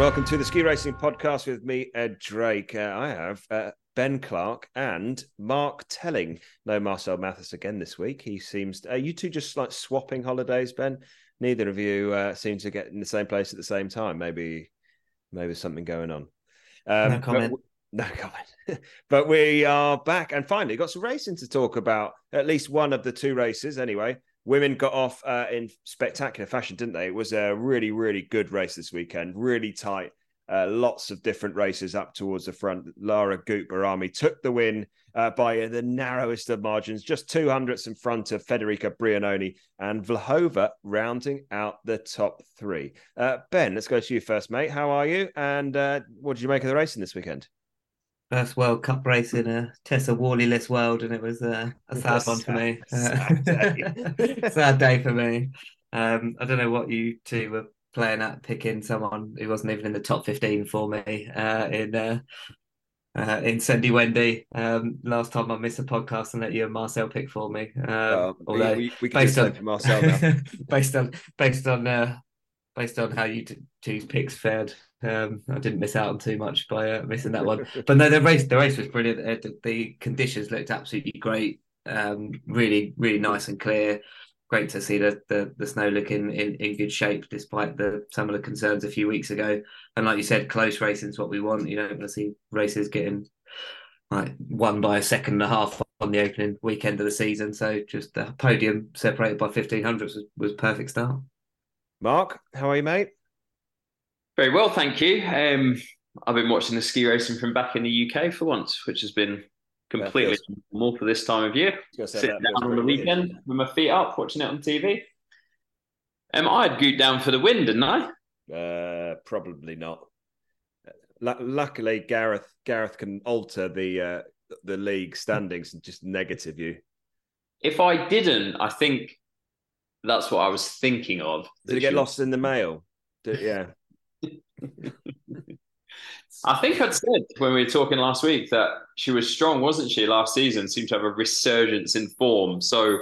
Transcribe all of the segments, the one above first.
welcome to the Ski Racing Podcast with me, Ed Drake. I have Ben Clark and Mark Telling. No Marcel Mathis again this week. He seems... you two just like swapping holidays, Ben? Neither of you seem to get in the same place at the same time. Maybe there's something going on. No comment. No comment. But we are back and finally got some racing to talk about. At least one of the two races anyway. Women got off in spectacular fashion, didn't they? It was a really, really good race this weekend. Really tight. Lots of different races up towards the front. Lara Gut-Behrami took the win by the narrowest of margins, just 200ths in front of Federica Brianoni and Vlhova rounding out the top three. Ben, let's go to you first, mate. How are you? And what did you make of the racing this weekend? First World Cup race in a Tessa Worley-less world, and it was a sad one for me. Sad day. Sad day for me. I don't know what you two were playing at, picking someone who wasn't even in the top 15 for me in Sandy Wendy. Last time I missed a podcast and let you and Marcel pick for me. Although we can do something for Marcel now. based on how you two's picks fared, I didn't miss out on too much by missing that one. But no, the race was brilliant. The conditions looked absolutely great. Really, really nice and clear. Great to see the snow looking in good shape despite some of the concerns a few weeks ago. And like you said, close racing is what we want. You don't want to see races getting like won by a second and a half on the opening weekend of the season. So just the podium separated by 1500s was perfect start. Mark, how are you, mate? Very well, thank you. I've been watching the ski racing from back in the UK for once, which has been completely normal for this time of year. Sitting down on the weekend with my feet up, watching it on TV. I had Gut down for the win, didn't I? Probably not. Luckily, Gareth can alter the league standings and just negative you. If I didn't, I think that's what I was thinking of. Did it get lost in the mail? Yeah. I think I'd said when we were talking last week that she was strong, wasn't she, last season? Seemed to have a resurgence in form. So,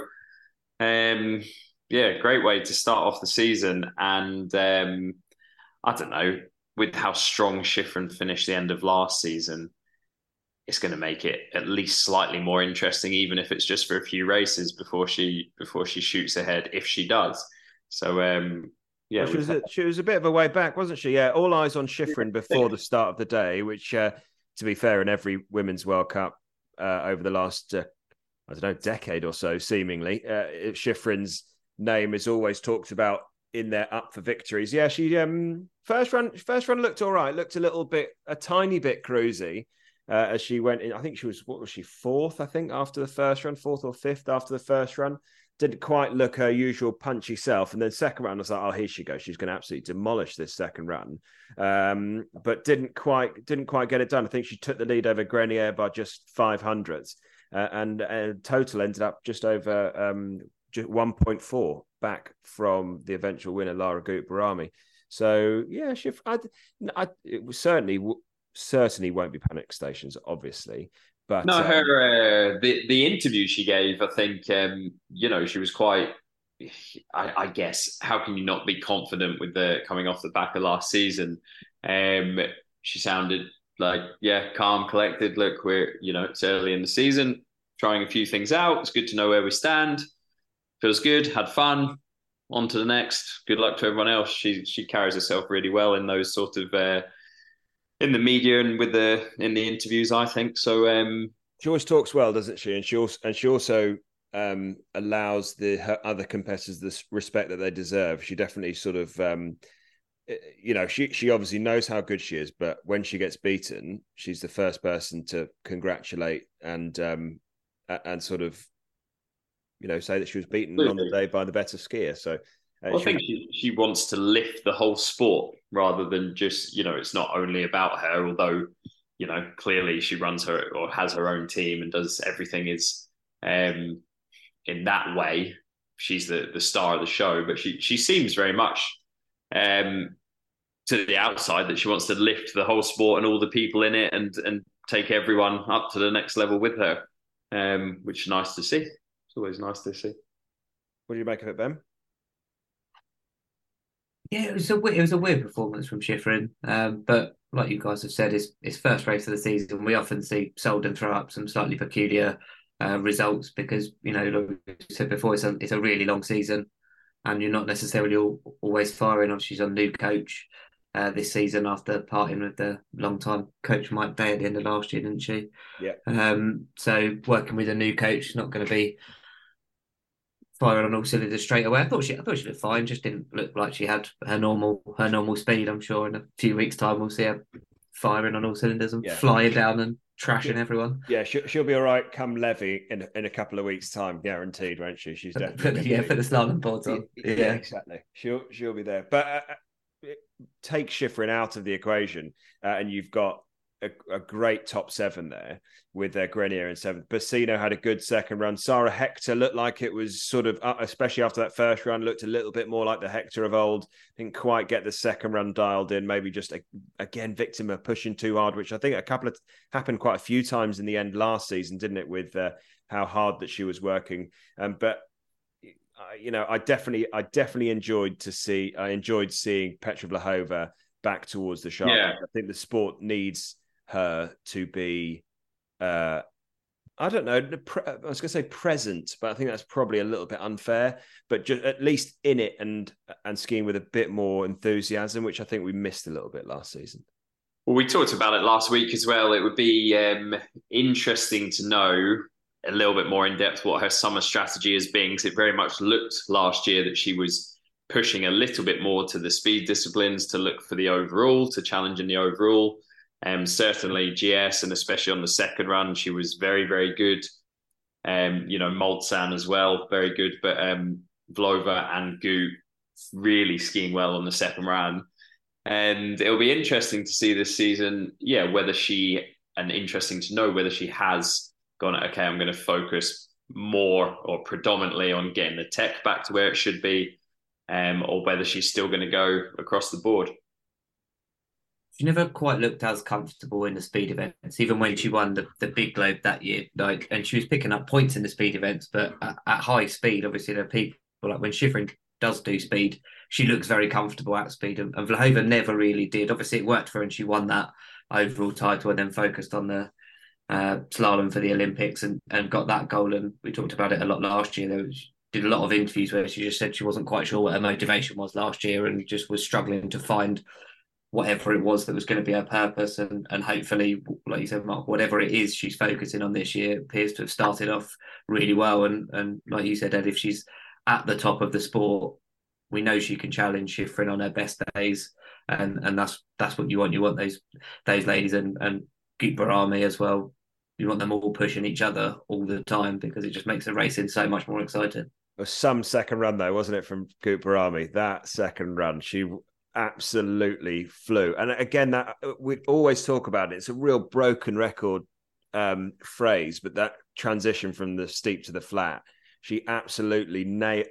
great way to start off the season. And I don't know, with how strong Shiffrin finished the end of last season, it's going to make it at least slightly more interesting, even if it's just for a few races before she shoots ahead, if she does. So, she was a bit of a way back, wasn't she? Yeah, all eyes on Shiffrin before the start of the day, which, to be fair, in every Women's World Cup over the last, decade or so, seemingly, Shiffrin's name is always talked about in their up for victories. Yeah, she first run looked all right, looked a tiny bit cruisy. As she went in, I think what was she, fourth, I think, after the first run, fourth or fifth after the first run. Didn't quite look her usual punchy self. And then second round, I was like, oh, here she goes. She's going to absolutely demolish this second run. But didn't quite get it done. I think she took the lead over Grenier by just 500ths. And total ended up just over 1.4 back from the eventual winner, Lara Gut-Behrami. So, yeah, it was certainly won't be panic stations, obviously. But no, her the interview she gave, I think, she was quite. I guess how can you not be confident with the coming off the back of last season? She sounded like calm, collected. Look, it's early in the season, trying a few things out. It's good to know where we stand. Feels good. Had fun. On to the next. Good luck to everyone else. She carries herself really well in those sort of. In the media and in the interviews, I think so. She always talks well, doesn't she? And she also allows her other competitors the respect that they deserve. She definitely sort of, she obviously knows how good she is, but when she gets beaten, she's the first person to congratulate and sort of, say that she was beaten on the day by the better skier. So. I think she wants to lift the whole sport rather than just, it's not only about her, although, clearly she runs her or has her own team and does everything is in that way. She's the star of the show, but she seems very much to the outside that she wants to lift the whole sport and all the people in it and take everyone up to the next level with her, which is nice to see. It's always nice to see. What do you make of it, Ben? Yeah, it was a weird performance from Schifrin, but like you guys have said, it's first race of the season. We often see Solden throw up some slightly peculiar results because like we said before, it's a really long season, and you're not necessarily always firing. Obviously, she's on new coach this season after parting with the long-time coach Mike Day at the end of last year, didn't she? Yeah. So working with a new coach, not going to be firing on all cylinders straight away. I thought she looked fine. Just didn't look like she had her normal speed. I'm sure in a few weeks' time we'll see her firing on all cylinders and flying down and trashing everyone. Yeah, she'll be all right come Levy in a couple of weeks' time, guaranteed, won't she? She's definitely put the slalom boards on. Yeah, exactly. She'll be there. But take Schifrin out of the equation, and you've got a great top seven there with Grenier in seventh. Bassino had a good second run. Sarah Hector looked like it was sort of, especially after that first run, looked a little bit more like the Hector of old. Didn't quite get the second run dialed in. Maybe just, again, victim of pushing too hard, which I think happened quite a few times in the end last season, didn't it, with how hard that she was working. But I definitely enjoyed seeing Petra Vlhova back towards the sharp. Yeah. I think the sport needs her to be, I don't know, I was going to say present, but I think that's probably a little bit unfair, but just at least in it and skiing with a bit more enthusiasm, which I think we missed a little bit last season. Well, we talked about it last week as well. It would be interesting to know a little bit more in depth what her summer strategy is being, because it very much looked last year that she was pushing a little bit more to the speed disciplines to look for the overall, to challenge in the overall. Certainly GS, and especially on the second run, she was very, very good. Moltsan as well, very good. But Vlhova and Goot really skiing well on the second run. And it'll be interesting to see this season, and interesting to know whether she has gone, okay, I'm going to focus more or predominantly on getting the tech back to where it should be, or whether she's still going to go across the board. She never quite looked as comfortable in the speed events, even when she won the Big Globe that year. And she was picking up points in the speed events, but at high speed, obviously, there are people like when Schifrin does do speed, she looks very comfortable at speed. And Vlhova never really did. Obviously, it worked for her and she won that overall title and then focused on the slalom for the Olympics and got that goal. And we talked about it a lot last year. Did a lot of interviews where she just said she wasn't quite sure what her motivation was last year and just was struggling to find whatever it was that was going to be her purpose, and hopefully, like you said, Mark, whatever it is she's focusing on this year appears to have started off really well. And like you said, Ed, if she's at the top of the sport, we know she can challenge Schifrin on her best days, and that's what you want. You want those ladies and Goot Barami as well. You want them all pushing each other all the time because it just makes the racing so much more exciting. Some second run though, wasn't it, from Goot Barami? That second run, she absolutely flew. And again, that we always talk about it. It's a real broken record phrase, but that transition from the steep to the flat, she absolutely nailed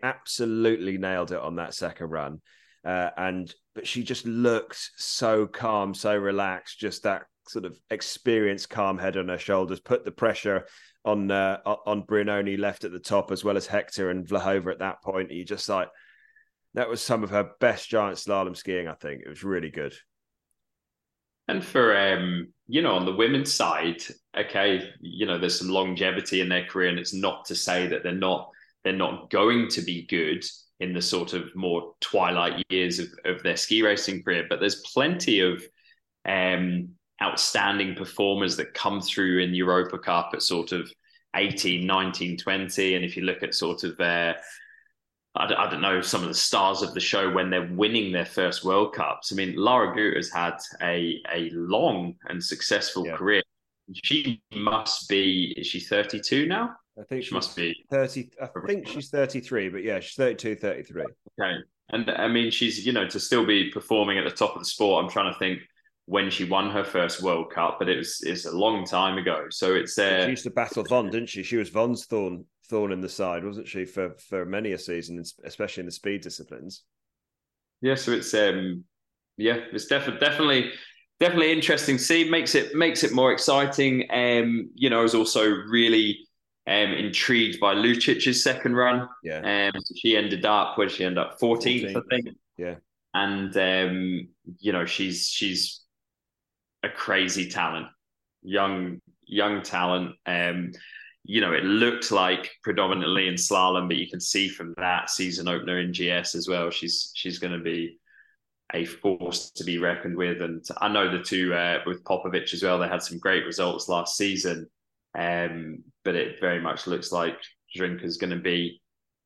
it on that second run. But she just looked so calm, so relaxed, just that sort of experienced, calm head on her shoulders, put the pressure on Brianoni left at the top, as well as Hector and Vlhova at that point. You just like, that was some of her best giant slalom skiing, I think. It was really good. And for, on the women's side, okay, there's some longevity in their career, and it's not to say that they're not going to be good in the sort of more twilight years of their ski racing career, but there's plenty of outstanding performers that come through in Europa Cup at sort of 18, 19, 20. And if you look at sort of I don't know, some of the stars of the show when they're winning their first World Cups. I mean, Lara Gut has had a long and successful career. She must be, is she 32 now? I think she must be 30. I think she's 33, but yeah, she's 32, 33. Okay. And I mean, she's, to still be performing at the top of the sport. I'm trying to think when she won her first World Cup, but it's a long time ago. So it's she used to battle Von, didn't she? She was Von's thorn in the side, wasn't she, for many a season, especially in the speed disciplines. Yeah, so it's it's definitely interesting to see. Makes it more exciting. I was also really intrigued by Lucic's second run. Yeah. She ended up, where did she end up? 14th, I think. Yeah. and she's a crazy talent, young talent. It looked like predominantly in slalom, but you can see from that season opener in GS as well, she's going to be a force to be reckoned with. And I know the two with Popovic as well, they had some great results last season, but it very much looks like Drinker's going to be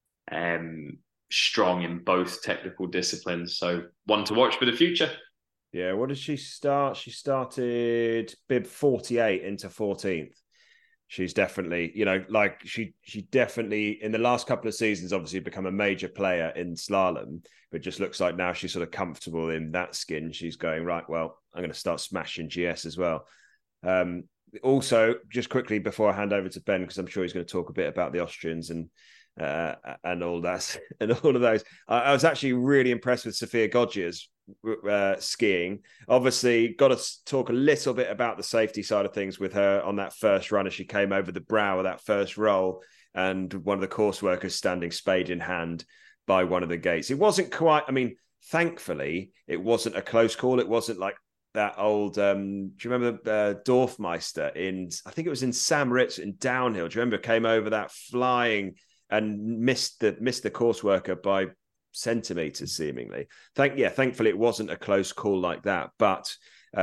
strong in both technical disciplines. So one to watch for the future. Yeah, what did she start? She started bib 48 into 14th. She's definitely, she definitely in the last couple of seasons obviously become a major player in slalom, but just looks like now she's sort of comfortable in that skin. She's going, right, well, I'm going to start smashing GS as well. Also, just quickly before I hand over to Ben, because I'm sure he's going to talk a bit about the Austrians and all that and all of those. I was actually really impressed with Sophia Godgia's skiing. Obviously, got to talk a little bit about the safety side of things with her on that first run as she came over the brow of that first roll, and one of the course workers standing spade in hand by one of the gates. It wasn't quite. I mean, thankfully, it wasn't a close call. It wasn't like that old. Do you remember Dorfmeister in? I think it was in Sam Ritz in downhill. Do you remember came over that flying and missed the course worker by centimeters seemingly. Thankfully it wasn't a close call like that, but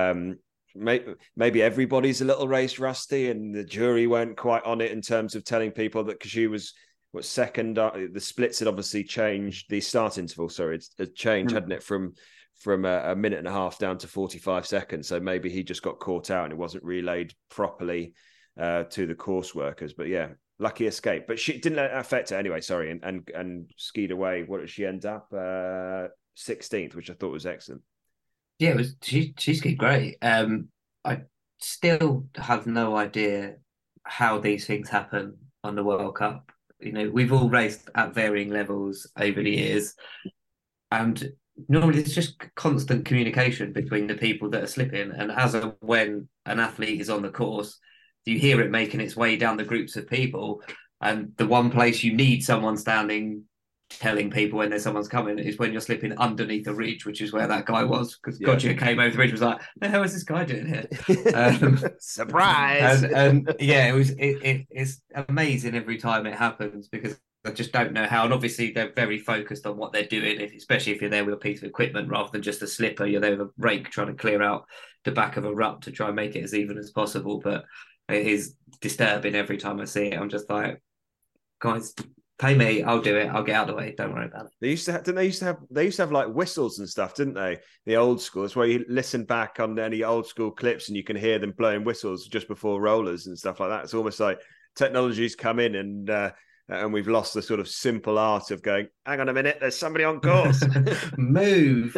maybe everybody's a little race rusty and the jury weren't quite on it in terms of telling people that, because she was second, the splits had obviously changed, the start interval had changed, hadn't it, from a minute and a half down to 45 seconds. So maybe he just got caught out and it wasn't relayed properly to the course workers. But yeah, lucky escape, but she didn't let it affect her anyway. Sorry, and skied away. What did she end up? 16th, which I thought was excellent. Yeah, it was. She skied great. I still have no idea how these things happen on the World Cup. We've all raced at varying levels over the years, and normally it's just constant communication between the people that are slipping. And as of when an athlete is on the course, you hear it making its way down the groups of people, and the one place you need someone standing telling people when there's someone's coming is when you're slipping underneath the ridge, which is where that guy was, because Godgia came over the ridge, was like, the hell is this guy doing here? Surprise. and yeah, it's amazing every time it happens, because I just don't know how. And obviously they're very focused on what they're doing, especially if you're there with a piece of equipment rather than just a slipper. You're there with a rake trying to clear out the back of a rut to try and make it as even as possible. But it is disturbing every time I see it. I'm just like, guys, pay me, I'll do it. I'll get out of the way. Don't worry about it. They used to have like whistles and stuff, didn't they? The old school. It's where you listen back on any old school clips and you can hear them blowing whistles just before rollers and stuff like that. It's almost like technology's come in and we've lost the sort of simple art of going, hang on a minute, there's somebody on course. Move.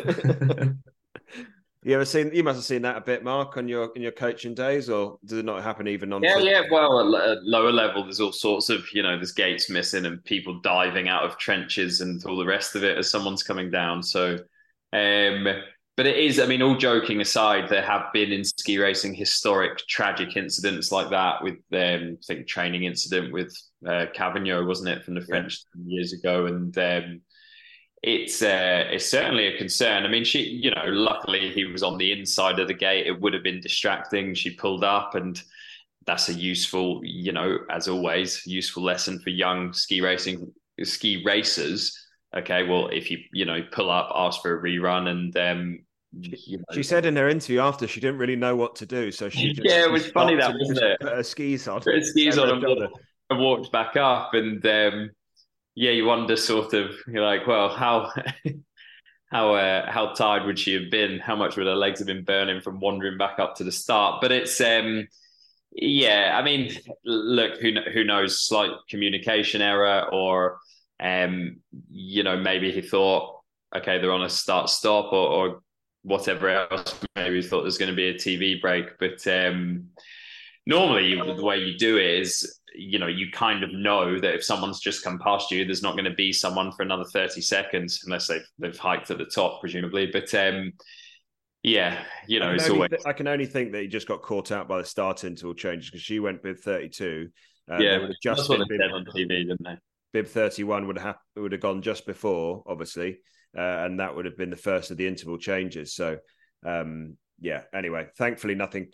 You must have seen that a bit, Mark, on your coaching days, or did it not happen even on? Yeah. Well, at lower level, there's all sorts of, there's gates missing and people diving out of trenches and all the rest of it as someone's coming down. So, but it is, I mean, all joking aside, there have been in ski racing historic tragic incidents like that with, I think, training incident with Cavagno, wasn't it, from the French years ago, and. It's certainly a concern. I mean, she, luckily he was on the inside of the gate. It would have been distracting. She pulled up, and that's a useful, as always, useful lesson for young ski racers. Okay, well, if you pull up, ask for a rerun, and she said in her interview after she didn't really know what to do, so she just it was funny that, wasn't it? Put her skis on, and walked back up, and. Yeah, you wonder sort of, you're like, well, how tired would she have been? How much would her legs have been burning from wandering back up to the start? But it's, I mean, look, who knows, slight communication error, or, maybe he thought, okay, they're on a start-stop or whatever else. Maybe he thought there's going to be a TV break. But normally the way you do it is, you kind of know that if someone's just come past you, there's not going to be someone for another 30 seconds unless they've hiked at the top, presumably. But it's always. I can only think that he just got caught out by the start interval changes, because she went bib 32. That's what they said on TV, didn't they? Bib 31 would have gone just before, obviously, and that would have been the first of the interval changes. So anyway, thankfully nothing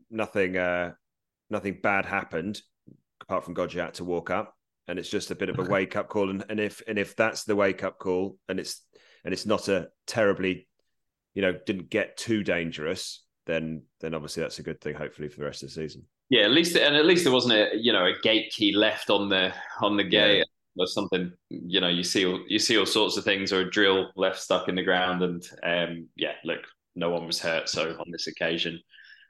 bad happened apart from Goggia had to walk up, and it's just a bit of a wake up call. And if that's the wake up call, and it's not a terribly, didn't get too dangerous, then obviously that's a good thing, hopefully, for the rest of the season. Yeah, at least there wasn't a gate key left on the gate or something. You see all sorts of things, or a drill left stuck in the ground, and look, no one was hurt. So on this occasion,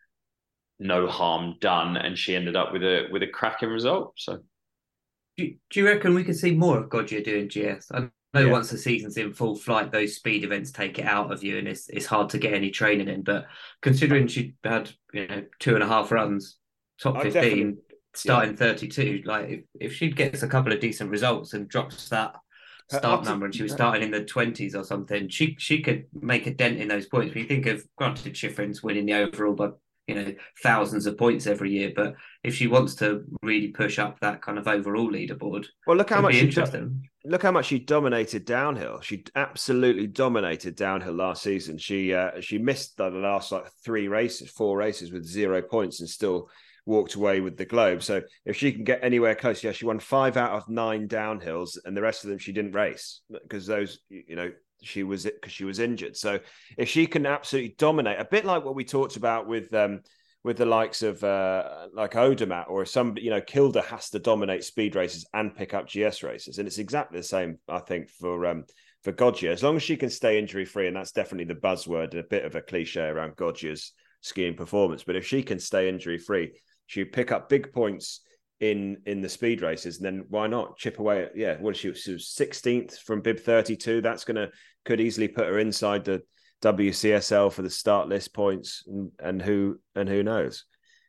no harm done, and she ended up with a cracking result. So, do you reckon we could see more of Goggia doing GS? I know once the season's in full flight, those speed events take it out of you, and it's hard to get any training in. But considering she had 2.5 runs, top 15, starting 32, like if she gets a couple of decent results and drops that start number, and she was starting in the 20s or something, she could make a dent in those points. When you think of, granted, Schifrin's winning the overall by thousands of points every year, but if she wants to really push up that kind of overall leaderboard, well, look how much she dominated downhill. She absolutely dominated downhill last season. She missed the last 4 races with 0 points and still walked away with the Globe. So if she can get anywhere close, she won 5 out of 9 downhills, and the rest of them she didn't race because those, she was injured. So if she can absolutely dominate, a bit like what we talked about with the likes of like Odermatt, or some, Kilde has to dominate speed races and pick up GS races, and it's exactly the same, I think, for Goggia, as long as she can stay injury free, and that's definitely the buzzword, a bit of a cliche around Goggia's skiing performance. But if she can stay injury free, she pick up big points in the speed races, and then why not chip away at she was 16th from bib 32. That's could easily put her inside the WCSL for the start list points, and who knows.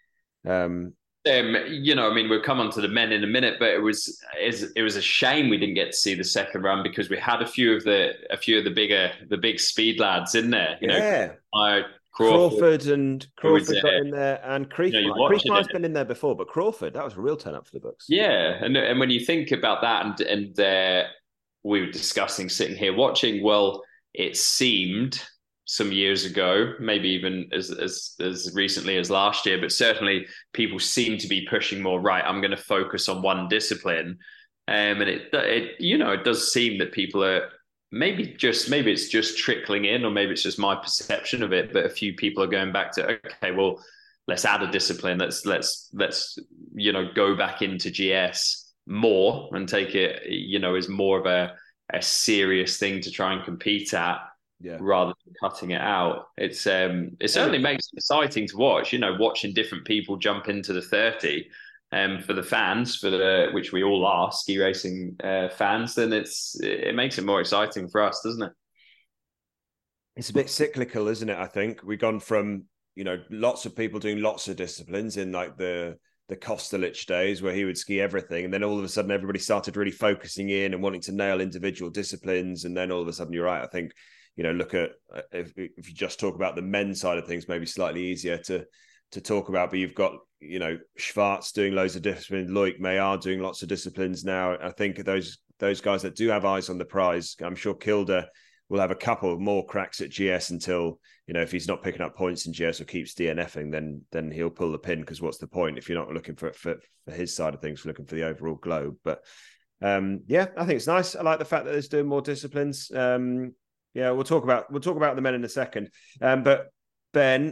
We'll come on to the men in a minute, but it was a shame we didn't get to see the second run, because we had a few of the big speed lads in there. Crawford got in there, and Kriechmeier's been in there before, but Crawford, that was a real turn up for the books. Yeah, and when you think about that, and we were discussing sitting here watching, well, it seemed some years ago, maybe even as recently as last year, but certainly people seem to be pushing more, right, I'm going to focus on one discipline. And it does seem that people are maybe it's just trickling in, or maybe it's just my perception of it, but a few people are going back to, okay, well, let's add a discipline. Let's go back into GS more and take it, as more of a serious thing to try and compete at, rather than cutting it out. It certainly makes it exciting to watch, watching different people jump into the 30. For the fans, which we all are, ski racing fans, then it makes it more exciting for us, doesn't it? It's a bit cyclical, isn't it? I think we've gone from lots of people doing lots of disciplines in like the Kostelich days, where he would ski everything, and then all of a sudden everybody started really focusing in and wanting to nail individual disciplines, and then all of a sudden, you're right, I think look at if you just talk about the men's side of things, maybe slightly easier to talk about, but you've got Schwarz doing loads of disciplines, Loic Meillard doing lots of disciplines now. I think those guys that do have eyes on the prize, I'm sure Kilde will have a couple more cracks at GS until if he's not picking up points in GS or keeps DNFing, then he'll pull the pin, because what's the point if you're not looking for his side of things, for looking for the overall Globe. But I think it's nice. I like the fact that there's doing more disciplines. We'll talk about the men in a second, but Ben,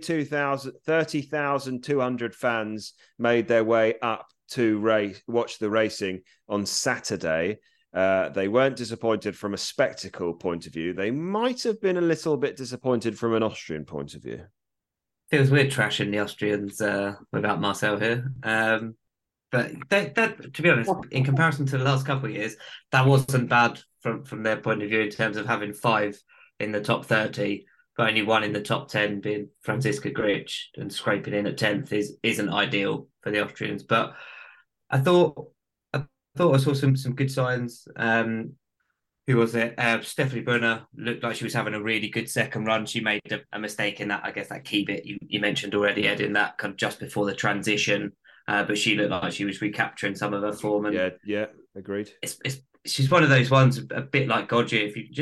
30,200 fans made their way up to watch the racing on Saturday. They weren't disappointed from a spectacle point of view. They might have been a little bit disappointed from an Austrian point of view. Feels weird trashing the Austrians without Marcel here. But that, to be honest, in comparison to the last couple of years, that wasn't bad from their point of view in terms of having 5 in the top 30. But only 1 in the top 10 being Franziska Grich, and scraping in at 10th isn't ideal for the Austrians. But I thought I saw some good signs. Who was it? Stephanie Brunner looked like she was having a really good second run. She made a mistake in that, I guess, that key bit you mentioned already, Ed, in that kind of just before the transition. But she looked like she was recapturing some of her form. And yeah, agreed. She's one of those ones, a bit like Goggia. If you just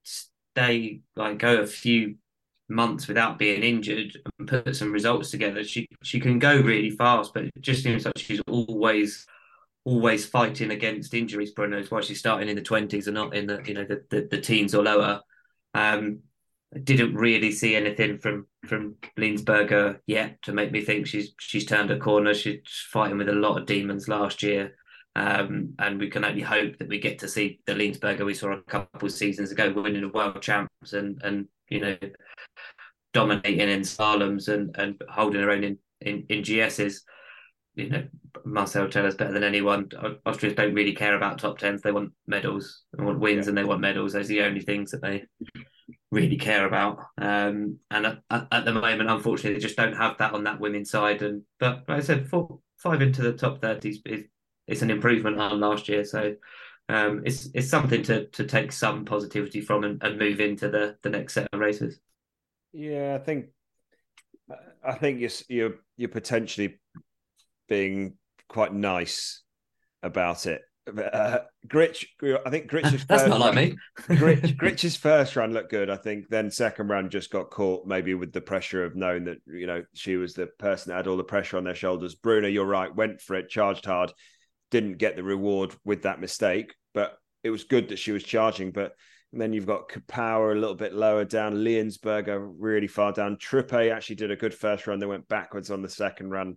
go a few months without being injured and put some results together, she can go really fast. But it just seems like she's always fighting against injuries. Probably knows why she's starting in the 20s and not in the teens or lower. I didn't really see anything from Linsberger yet to make me think she's turned a corner. She's fighting with a lot of demons last year. And we can only hope that we get to see the Linsberger we saw a couple of seasons ago, winning the world champs and dominating in slaloms and holding her own in GSs. Marcel tell us better than anyone. Austrians don't really care about top tens. They want medals. They want wins and they want medals. Those are the only things that they really care about. And at the moment, unfortunately, they just don't have that on that women's side. But like I said, 5 into the top 30s it's an improvement on last year. So it's something to take some positivity from and move into the next set of races. Yeah, I think you're potentially being quite nice about it. Gritch, I think Gritch's that's not like me. Gritch's first run looked good. I think then second run just got caught maybe with the pressure of knowing that she was the person that had all the pressure on their shoulders. Bruna, you're right, went for it, charged hard, didn't get the reward with that mistake, but it was good that she was charging. But then you've got Power a little bit lower down, Liensberger really far down. Truppe actually did a good first run. They went backwards on the second run.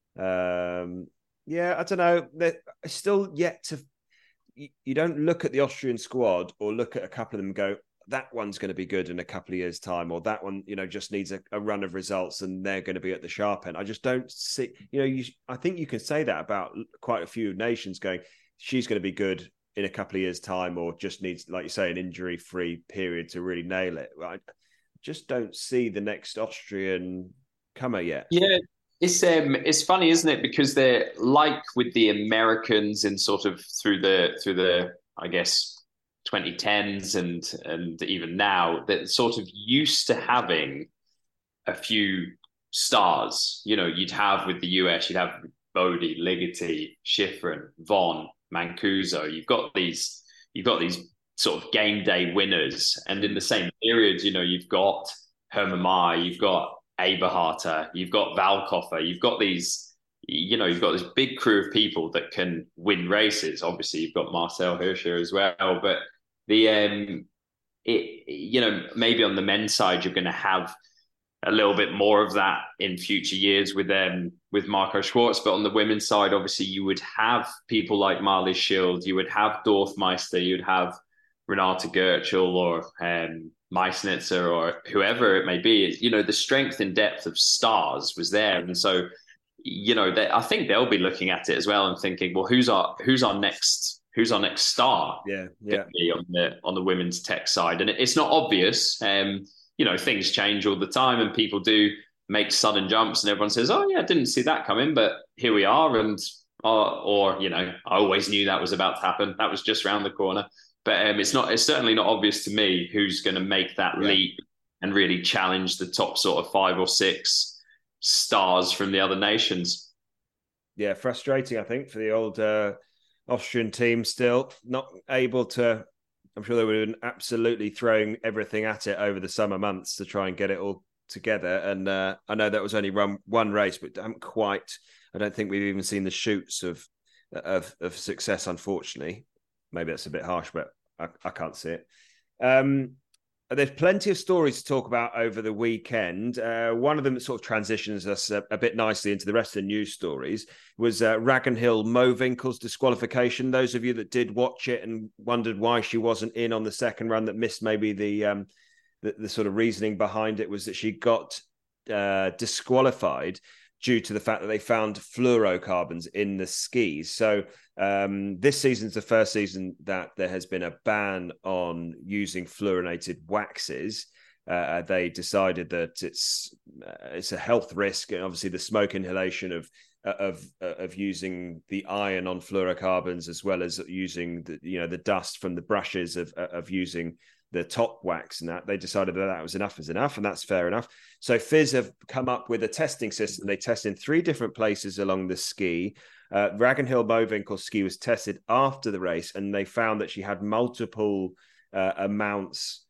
Yeah, I don't know. They're still yet to. You don't look at the Austrian squad or look at a couple of them and go, that one's going to be good in a couple of years' time, or that one, just needs a run of results and they're going to be at the sharp end. I just don't see. I think you can say that about quite a few nations. Going, she's going to be good in a couple of years' time, or just needs, like you say, an injury-free period to really nail it. I just don't see the next Austrian comer yet. Yeah. It's funny, isn't it? Because they're like with the Americans in sort of through the I guess 2010s and even now, that sort of used to having a few stars. You'd have with the US, you'd have Bodie, Ligeti, Schifrin, Von, Mancuso. You've got these sort of game day winners, and in the same period, you've got Hermann Maier, you've got Eberharter, you've got Valkoffer, you've got these, you've got this big crew of people that can win races. Obviously, you've got Marcel Hirscher as well, but maybe on the men's side, you're going to have a little bit more of that in future years with Marco Schwarz. But on the women's side, obviously, you would have people like Marlies Schild, you would have Dorfmeister, you'd have Renate Goetschel or Meissnitzer or whoever it may be. The strength and depth of stars was there, and so I think they'll be looking at it as well and thinking, well, who's our next star? Yeah. On the women's tech side, and it's not obvious. Things change all the time, and people do make sudden jumps, and everyone says, "Oh yeah, I didn't see that coming," but here we are, and I always knew that was about to happen. That was just around the corner. But it's certainly not obvious to me who's going to make that leap and really challenge the top sort of 5 or 6 stars from the other nations. Yeah, frustrating, I think, for the old Austrian team, still not able to. I'm sure they would have been absolutely throwing everything at it over the summer months to try and get it all together. And I know that was only one race, but I don't think we've even seen the shoots of success, unfortunately. Maybe that's a bit harsh, but I can't see it. There's plenty of stories to talk about over the weekend. One of them that sort of transitions us a bit nicely into the rest of the news stories was Ragnhild Mowinckel's disqualification. Those of you that did watch it and wondered why she wasn't in on the second run, that missed maybe the sort of reasoning behind it, was that she got disqualified due to the fact that they found fluorocarbons in the skis. So this season's the first season that there has been a ban on using fluorinated waxes. They decided that it's a health risk, and obviously the smoke inhalation of using the iron on fluorocarbons, as well as using the dust from the brushes of using the top wax, and that they decided that was enough, and that's fair enough. So FIS have come up with a testing system. They test in 3 different places along the ski. Ragnhild Mowinckel's ski was tested after the race, and they found that she had multiple amounts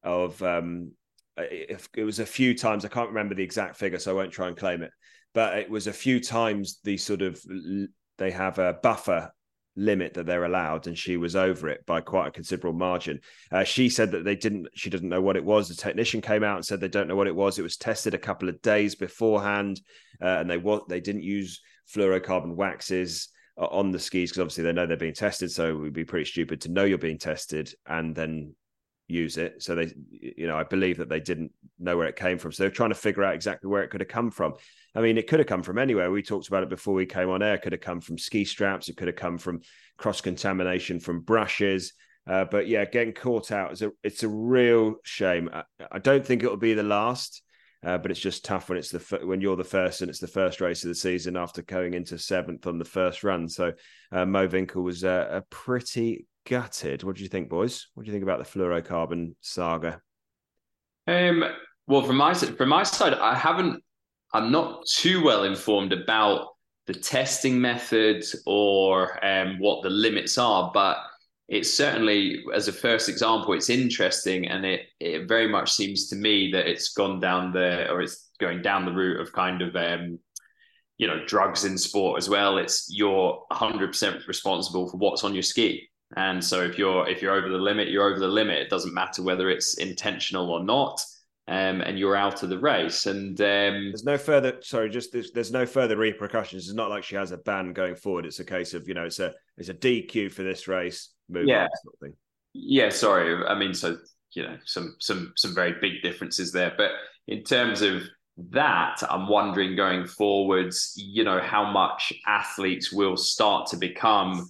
of if it was a few times. I can't remember the exact figure, so I won't try and claim it. But it was a few times they have a buffer limit that they're allowed, and she was over it by quite a considerable margin. She said that she doesn't know what it was. The technician came out and said they don't know what it was. It was tested a couple of days beforehand, and they didn't use fluorocarbon waxes on the skis because obviously they know they're being tested. So it would be pretty stupid to know you're being tested and then use it. So I believe that they didn't know where it came from. So they're trying to figure out exactly where it could have come from. I mean, it could have come from anywhere. We talked about it before we came on air. It could have come from ski straps. It could have come from cross-contamination from brushes. But yeah, getting caught out it's a real shame. I don't think it'll be the last, but it's just tough when you're the first and it's the first race of the season after going into 7th on the first run. So Mo Winkel was a pretty gutted. What do you think, boys? What do you think about the fluorocarbon saga? Well, from my side, I'm not too well informed about the testing methods or what the limits are, but it's certainly, as a first example, it's interesting, and it very much seems to me that it's going down the route of kind of drugs in sport as well. It's you're 100% responsible for what's on your ski. And so if you're over the limit, you're over the limit. It doesn't matter whether it's intentional or not, and you're out of the race. And there's no further repercussions. It's not like she has a ban going forward. It's a case of it's a DQ for this race. Move on, sort of thing. Yeah, sorry. I mean, so some very big differences there. But in terms of that, I'm wondering going forwards, how much athletes will start to become.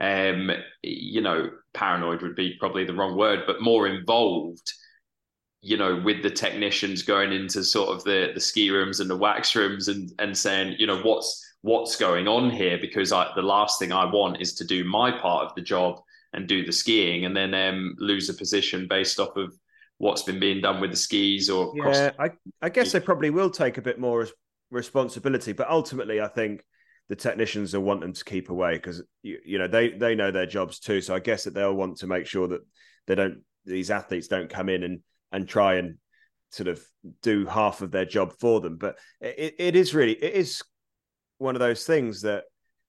Paranoid would be probably the wrong word, but more involved, with the technicians going into sort of the ski rooms and the wax rooms and saying, what's going on here? Because the last thing I want is to do my part of the job and do the skiing and then lose a position based off of what's been being done with the skis or. Yeah, I guess they probably will take a bit more responsibility, but ultimately I think the technicians will want them to keep away because they know their jobs too. So I guess that they'll want to make sure that these athletes don't come in and try and sort of do half of their job for them. But it is one of those things that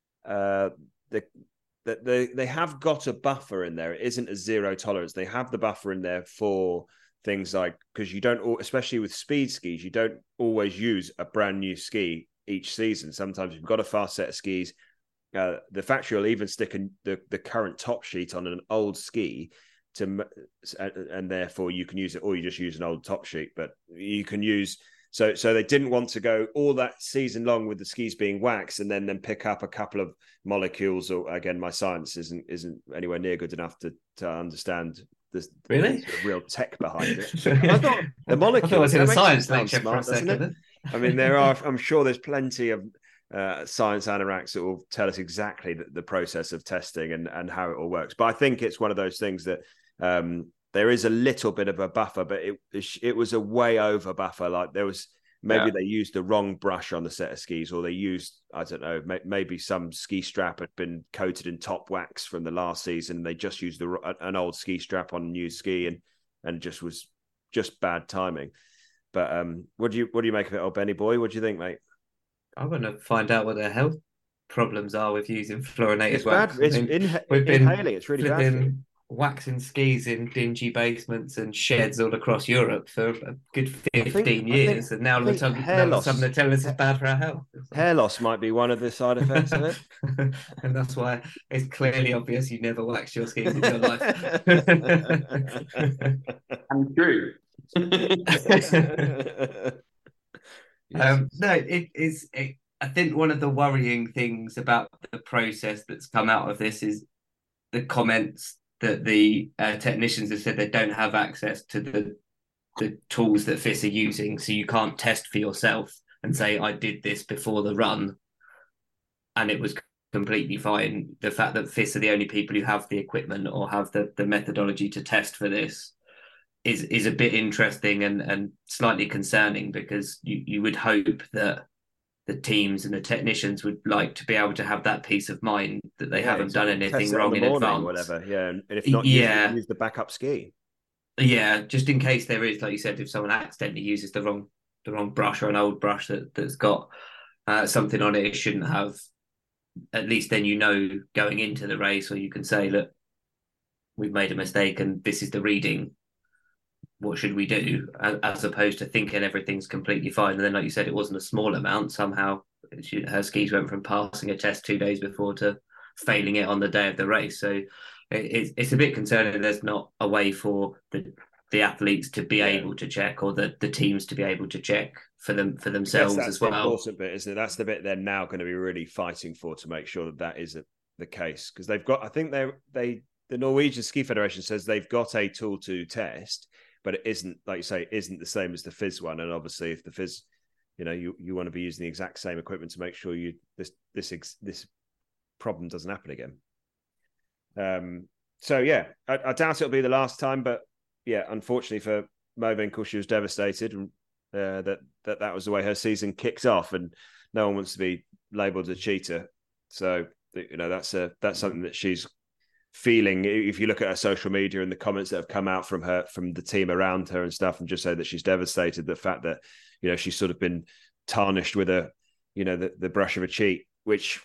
they have got a buffer in there. It isn't a zero tolerance. They have the buffer in there for things like, because you don't, especially with speed skis, you don't always use a brand new ski each season. Sometimes you've got a fast set of skis. The factory will even stick the current top sheet on an old ski and therefore you can use it, or you just use an old top sheet. But you can use so they didn't want to go all that season long with the skis being waxed and then pick up a couple of molecules. Or again, my science isn't anywhere near good enough to understand this really sort of real tech behind it. I thought the molecules. I was in a science lecture smart, for a second. I mean, I'm sure there's plenty of science anoraks that will tell us exactly the process of testing and how it all works. But I think it's one of those things that there is a little bit of a buffer, but it was a way over buffer. Like there was maybe they used the wrong brush on the set of skis, or they used, I don't know, maybe some ski strap had been coated in top wax from the last season. They just used an old ski strap on a new ski and just was just bad timing. But what do you make of it, old Benny boy? What do you think, mate? I want to find out what their health problems are with using fluorinated wax. Bad. Inhaling. It's really bad. Waxing skis in dingy basements and sheds all across Europe for a good 15 years, and now all of a sudden they're telling us it's bad for our health. Hair loss might be one of the side effects of it. And that's why it's clearly obvious you never waxed your skis in your life. And true. No, it is. I think one of the worrying things about the process that's come out of this is the comments that the technicians have said they don't have access to the tools that FIS are using, so you can't test for yourself and say, I did this before the run and it was completely fine. The fact that FIS are the only people who have the equipment or have the methodology to test for this is a bit interesting and slightly concerning, because you would hope that the teams and the technicians would like to be able to have that peace of mind that they haven't done anything wrong in advance. Whatever, yeah. And if not, use the backup ski. Yeah, just in case there is, like you said, if someone accidentally uses the wrong brush or an old brush that's got something on it, it shouldn't have. At least then going into the race, or you can say, look, we've made a mistake and this is the reading. What should we do? As opposed to thinking everything's completely fine. And then, like you said, it wasn't a small amount. Somehow her skis went from passing a test 2 days before to failing it on the day of the race. So it's a bit concerning. There's not a way for the athletes to be able to check, or the teams to be able to check for themselves as well. That's the important bit, isn't it? That's the bit they're now going to be really fighting for, to make sure that is the case, because they've got. I think the Norwegian Ski Federation says they've got a tool to test, but it isn't, like you say, isn't the same as the FIS one. And obviously, if the FIS, you want to be using the exact same equipment to make sure this problem doesn't happen again. So yeah, I doubt it'll be the last time, but yeah, unfortunately for Mo Winkel, she was devastated, and that was the way her season kicked off, and no one wants to be labelled a cheater. So that's something that she's feeling. If you look at her social media and the comments that have come out from the team around her and stuff, and just say that she's devastated, the fact that she's sort of been tarnished with the brush of a cheat, which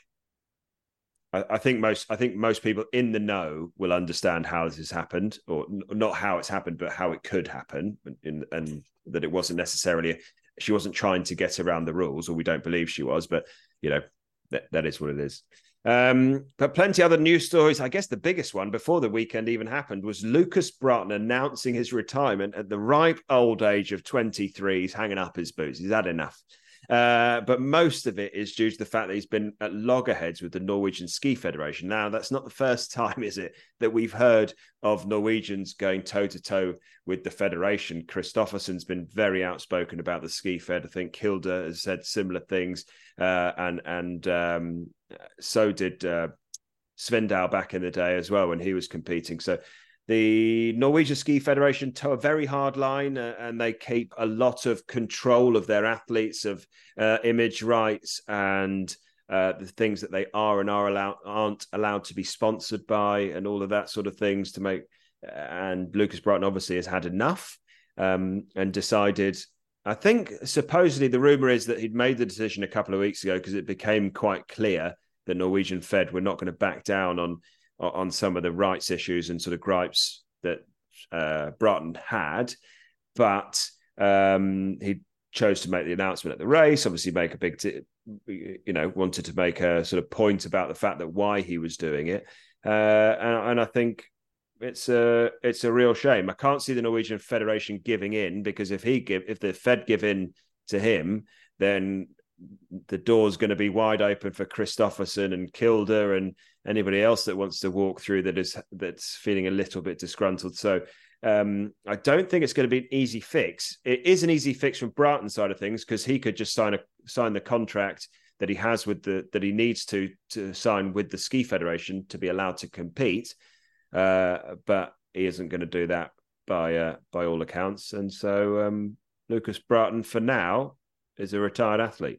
I think most people in the know will understand how this has happened, or not how it's happened, but how it could happen, and that it wasn't necessarily, she wasn't trying to get around the rules, or we don't believe she was, but that is what it is. But plenty other news stories. I guess the biggest one before the weekend even happened was Lucas Broughton announcing his retirement at the ripe old age of 23. He's hanging up his boots. He's had enough. But most of it is due to the fact that he's been at loggerheads with the Norwegian Ski Federation. Now, that's not the first time, is it, that we've heard of Norwegians going toe-to-toe with the federation. Kristoffersen's been very outspoken about the Ski Fed. I think Hilda has said similar things, and so did Svendal back in the day as well when he was competing. So the Norwegian Ski Federation toe a very hard line, and they keep a lot of control of their athletes, of image rights, and the things that they are and aren't allowed to be sponsored by, and all of that sort of things to make. And Lucas Broughton obviously has had enough, and decided. I think supposedly the rumor is that he'd made the decision a couple of weeks ago, because it became quite clear that Norwegian Fed were not going to back down on some of the rights issues and sort of gripes that Broughton had. But he chose to make the announcement at the race, obviously make a big, wanted to make a sort of point about the fact that why he was doing it. And I think it's a real shame. I can't see the Norwegian Federation giving in, because if the Fed give in to him, then the door's going to be wide open for Kristoffersen and Kilder and anybody else that wants to walk through that's feeling a little bit disgruntled. So I don't think it's going to be an easy fix. It is an easy fix from Broughton's side of things, because he could just sign the contract that he has that he needs to sign with the Ski Federation to be allowed to compete. But he isn't going to do that by all accounts. And so Lucas Broughton, for now, is a retired athlete.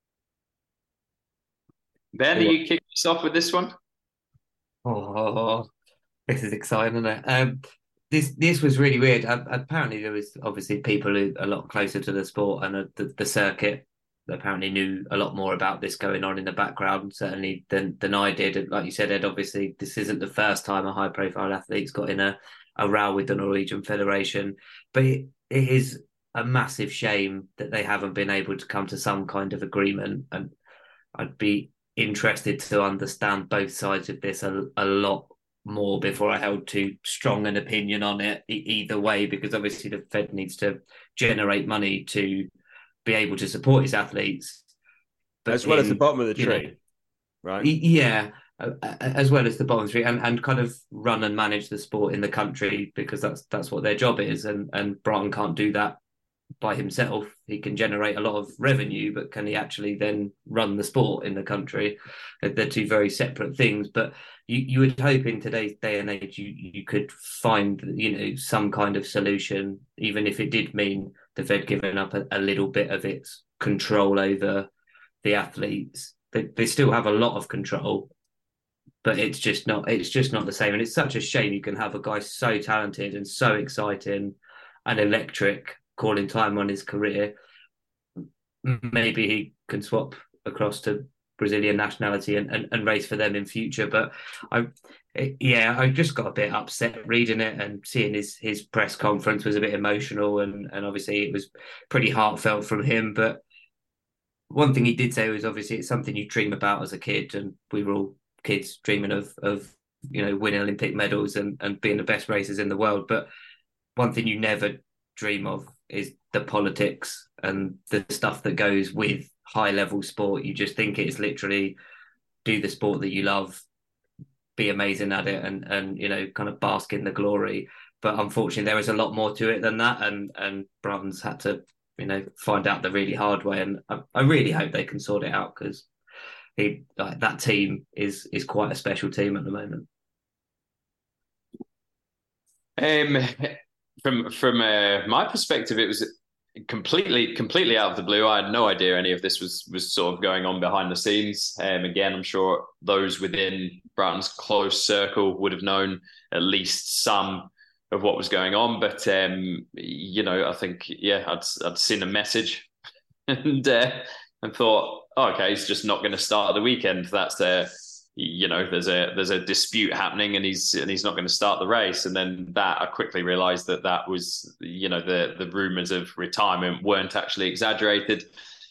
Ben, are you kicking us off with this one? Oh, this is exciting, isn't it? This was really weird. Apparently, there was obviously people who are a lot closer to the sport and the circuit that apparently knew a lot more about this going on in the background, certainly than I did. Like you said, Ed, obviously this isn't the first time a high-profile athlete's got in a row with the Norwegian Federation, but it is a massive shame that they haven't been able to come to some kind of agreement. And I'd be interested to understand both sides of this a lot more before I held too strong an opinion on it either way, because obviously the Fed needs to generate money to be able to support its athletes, but as well as the bottom of the tree, right? Yeah, as well as the bottom of the tree, and kind of run and manage the sport in the country, because that's what their job is, and Broughton can't do that by himself. He can generate a lot of revenue, but can he actually then run the sport in the country? They're two very separate things. But you would hope in today's day and age you could find some kind of solution, even if it did mean the Fed giving up a little bit of its control over the athletes. They still have a lot of control, but it's just not. It's just not the same, and it's such a shame. You can have a guy so talented and so exciting and electric calling time on his career. Maybe he can swap across to Brazilian nationality and race for them in future. But I just got a bit upset reading it and seeing his press conference was a bit emotional and obviously it was pretty heartfelt from him. But one thing he did say was obviously it's something you dream about as a kid, and we were all kids dreaming of winning Olympic medals and being the best racers in the world. But one thing you never dream of is the politics and the stuff that goes with high level sport. You just think it's literally do the sport that you love, be amazing at it, and kind of bask in the glory. But unfortunately, there is a lot more to it than that, and Bratton's had to find out the really hard way. And I really hope they can sort it out because that team is quite a special team at the moment. From my perspective, it was completely out of the blue. I had no idea any of this was sort of going on behind the scenes. Again, I'm sure those within Bratton's close circle would have known at least some of what was going on. But I think I'd seen a message and thought, oh, okay, he's just not going to start the weekend. That's there's a dispute happening and he's not going to start the race. And then that I quickly realized that was the rumors of retirement weren't actually exaggerated.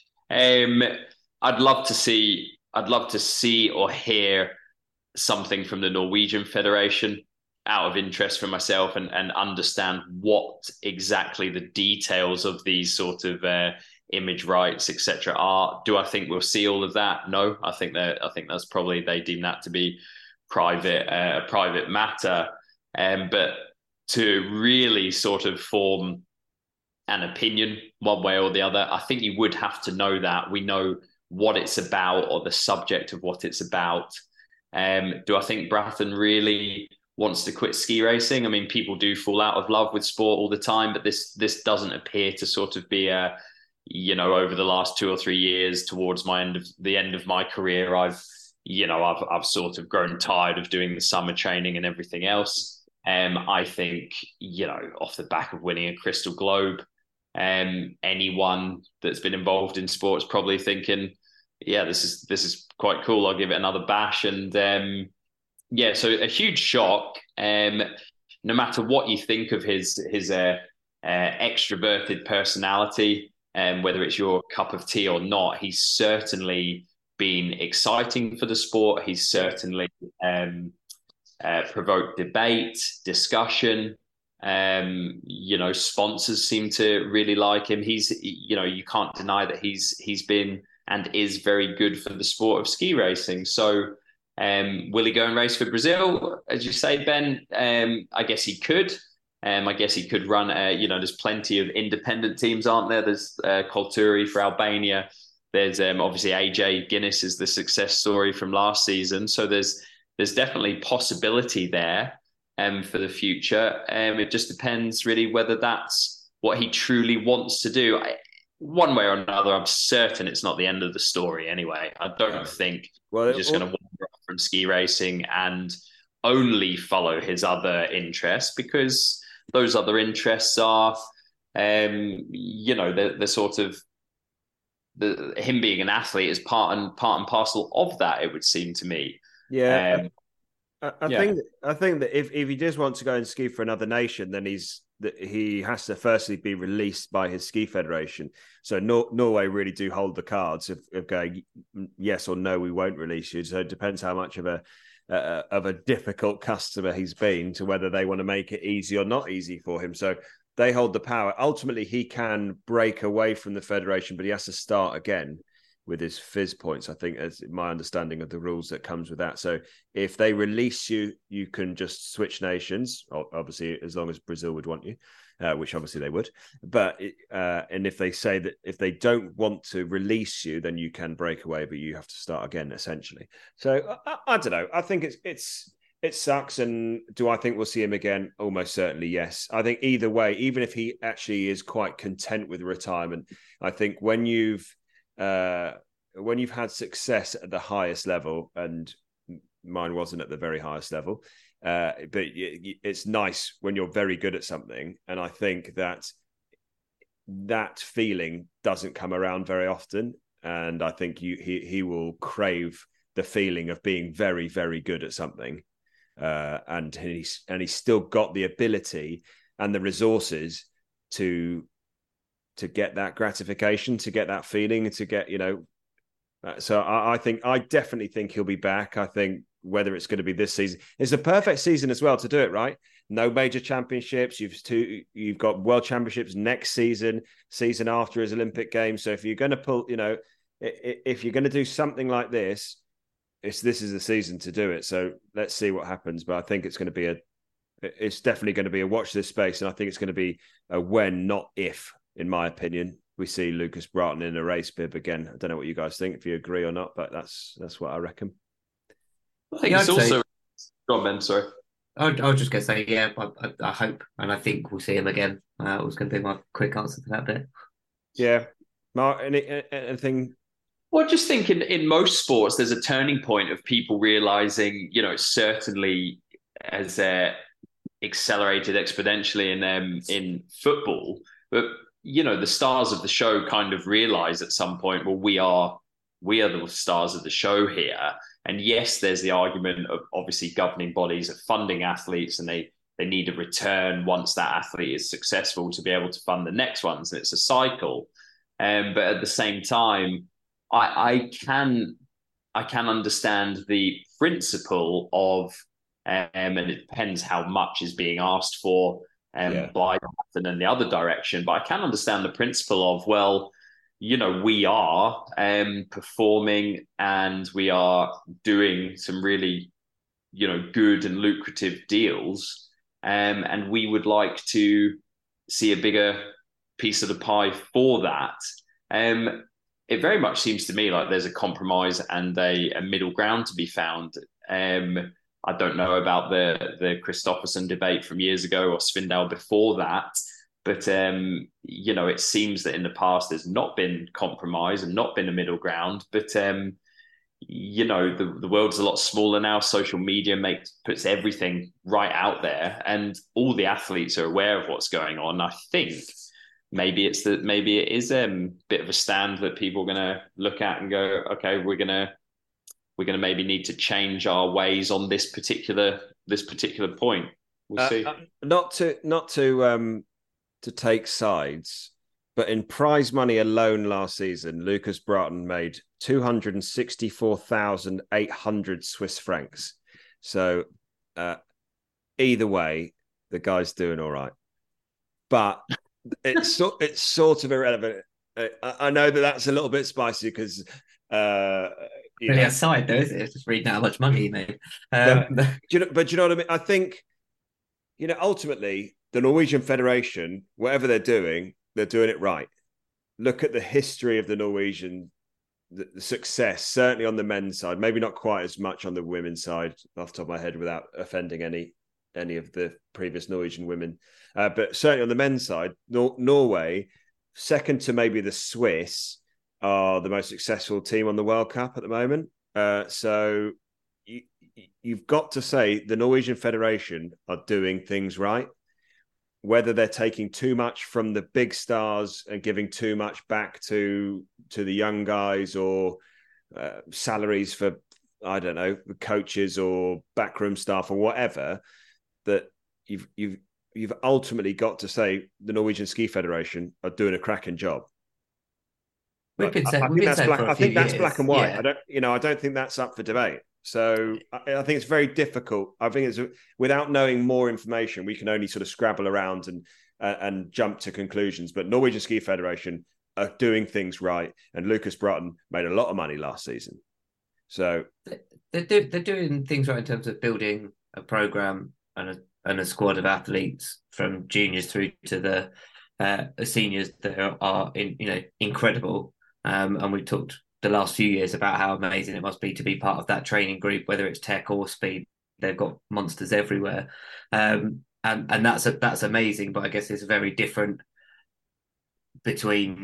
I'd love to see or hear something from the Norwegian Federation out of interest for myself and understand what exactly the details of these sort of image rights, etc. are. Do I think we'll see all of that? No, I think that's probably, they deem that to be a private matter. But to really sort of form an opinion one way or the other, I think you would have to know that we know what it's about or the subject of what it's about. Do I think Bratton really wants to quit ski racing? I mean, people do fall out of love with sport all the time, but this doesn't appear to sort of be over the last 2 or 3 years towards the end of my career, I've sort of grown tired of doing the summer training and everything else. I think, off the back of winning a Crystal Globe, anyone that's been involved in sports probably thinking, yeah, this is quite cool. I'll give it another bash. And so a huge shock. No matter what you think of his extroverted personality, whether it's your cup of tea or not, he's certainly been exciting for the sport. He's certainly provoked debate, discussion. Sponsors seem to really like him. He's, you can't deny that he's been and is very good for the sport of ski racing. So will he go and race for Brazil? As you say, Ben, I guess he could. I guess he could run, there's plenty of independent teams, aren't there? There's Kulturi for Albania. There's obviously AJ Guinness is the success story from last season. So there's definitely possibility there for the future. It just depends really whether that's what he truly wants to do. One way or another, I'm certain it's not the end of the story anyway. I don't think he's just going to wander off from ski racing and only follow his other interests, because those other interests are, the sort of him being an athlete is part and parcel of that. It would seem to me. Yeah, I think that if he does want to go and ski for another nation, then he has to firstly be released by his ski federation. So Norway really do hold the cards of going yes or no, we won't release you. So it depends how much of a difficult customer he's been to whether they want to make it easy or not easy for him. So they hold the power. Ultimately, he can break away from the federation, but he has to start again with his FIS points. I think that's my understanding of the rules that comes with that. So if they release you, you can just switch nations, obviously, as long as Brazil would want you, which obviously they would. But and if they say that if they don't want to release you, then you can break away, but you have to start again, essentially. So I don't know. I think it sucks. And do I think we'll see him again? Almost certainly, yes. I think either way, even if he actually is quite content with retirement, I think when you've had success at the highest level, and mine wasn't at the very highest level. But it's nice when you're very good at something. And I think that feeling doesn't come around very often. And I think he will crave the feeling of being very, very good at something. And he's still got the ability and the resources to get that gratification, to get that feeling, to get, so I definitely think he'll be back. I think whether it's going to be this season, it's a perfect season as well to do it, right? No major championships. You've got world championships next season after his Olympic Games. So if you're going to pull, if you're going to do something like this is the season to do it. So let's see what happens. But I think it's definitely going to be a watch this space. And I think it's going to be a when, not if, in my opinion, we see Lucas Broughton in a race bib again. I don't know what you guys think, if you agree or not, but that's what I reckon. I think it's also... Go on, Ben, sorry. I was just going to say, yeah, I hope, and I think we'll see him again. I was going to do my quick answer to that bit. Yeah. Mark, anything? Well, I just think in most sports, there's a turning point of people realizing, certainly has accelerated exponentially in football, but the stars of the show kind of realize at some point, well, we are the stars of the show here. And yes, there's the argument of obviously governing bodies of funding athletes, and they need a return once that athlete is successful to be able to fund the next ones. And it's a cycle. But at the same time, I can understand the principle of, and it depends how much is being asked for by and then the other direction. But I can understand the principle of, well, we are performing and we are doing some really, good and lucrative deals. And we would like to see a bigger piece of the pie for that. It very much seems to me like there's a compromise and a middle ground to be found. I don't know about the Kristoffersen debate from years ago or Svindal before that. But, it seems that in the past there's not been compromise and not been a middle ground. But, the world's a lot smaller now. Social media puts everything right out there, and all the athletes are aware of what's going on. I think maybe it is a bit of a stand that people are going to look at and go, okay, we're going to maybe need to change our ways on this particular point. We'll see. Not to take sides, but in prize money alone last season, Lucas Broughton made 264,800 Swiss francs. So either way, the guy's doing all right. But it's sort of irrelevant. I know that's a little bit spicy because... really aside though, is it? It's just reading how much money he made. But do you know what I mean? I think, ultimately, the Norwegian Federation, whatever they're doing it right. Look at the history of the Norwegian, the success, certainly on the men's side, maybe not quite as much on the women's side, off the top of my head, without offending any of the previous Norwegian women. But certainly on the men's side, Norway, second to maybe the Swiss, are the most successful team on the World Cup at the moment. So you've got to say the Norwegian Federation are doing things right. Whether they're taking too much from the big stars and giving too much back to the young guys, or salaries for, I don't know, coaches or backroom staff or whatever, that you've ultimately got to say the Norwegian Ski Federation are doing a cracking job. I think that's black and white. Yeah. I don't think that's up for debate. So I think it's very difficult. I think it's without knowing more information, we can only sort of scrabble around and jump to conclusions. But Norwegian Ski Federation are doing things right, and Lucas Broughton made a lot of money last season. So they're doing things right in terms of building a program and a squad of athletes from juniors through to the seniors that are incredible. And we've talked the last few years about how amazing it must be to be part of that training group, whether it's tech or speed. They've got monsters everywhere. And that's amazing, but I guess it's very different between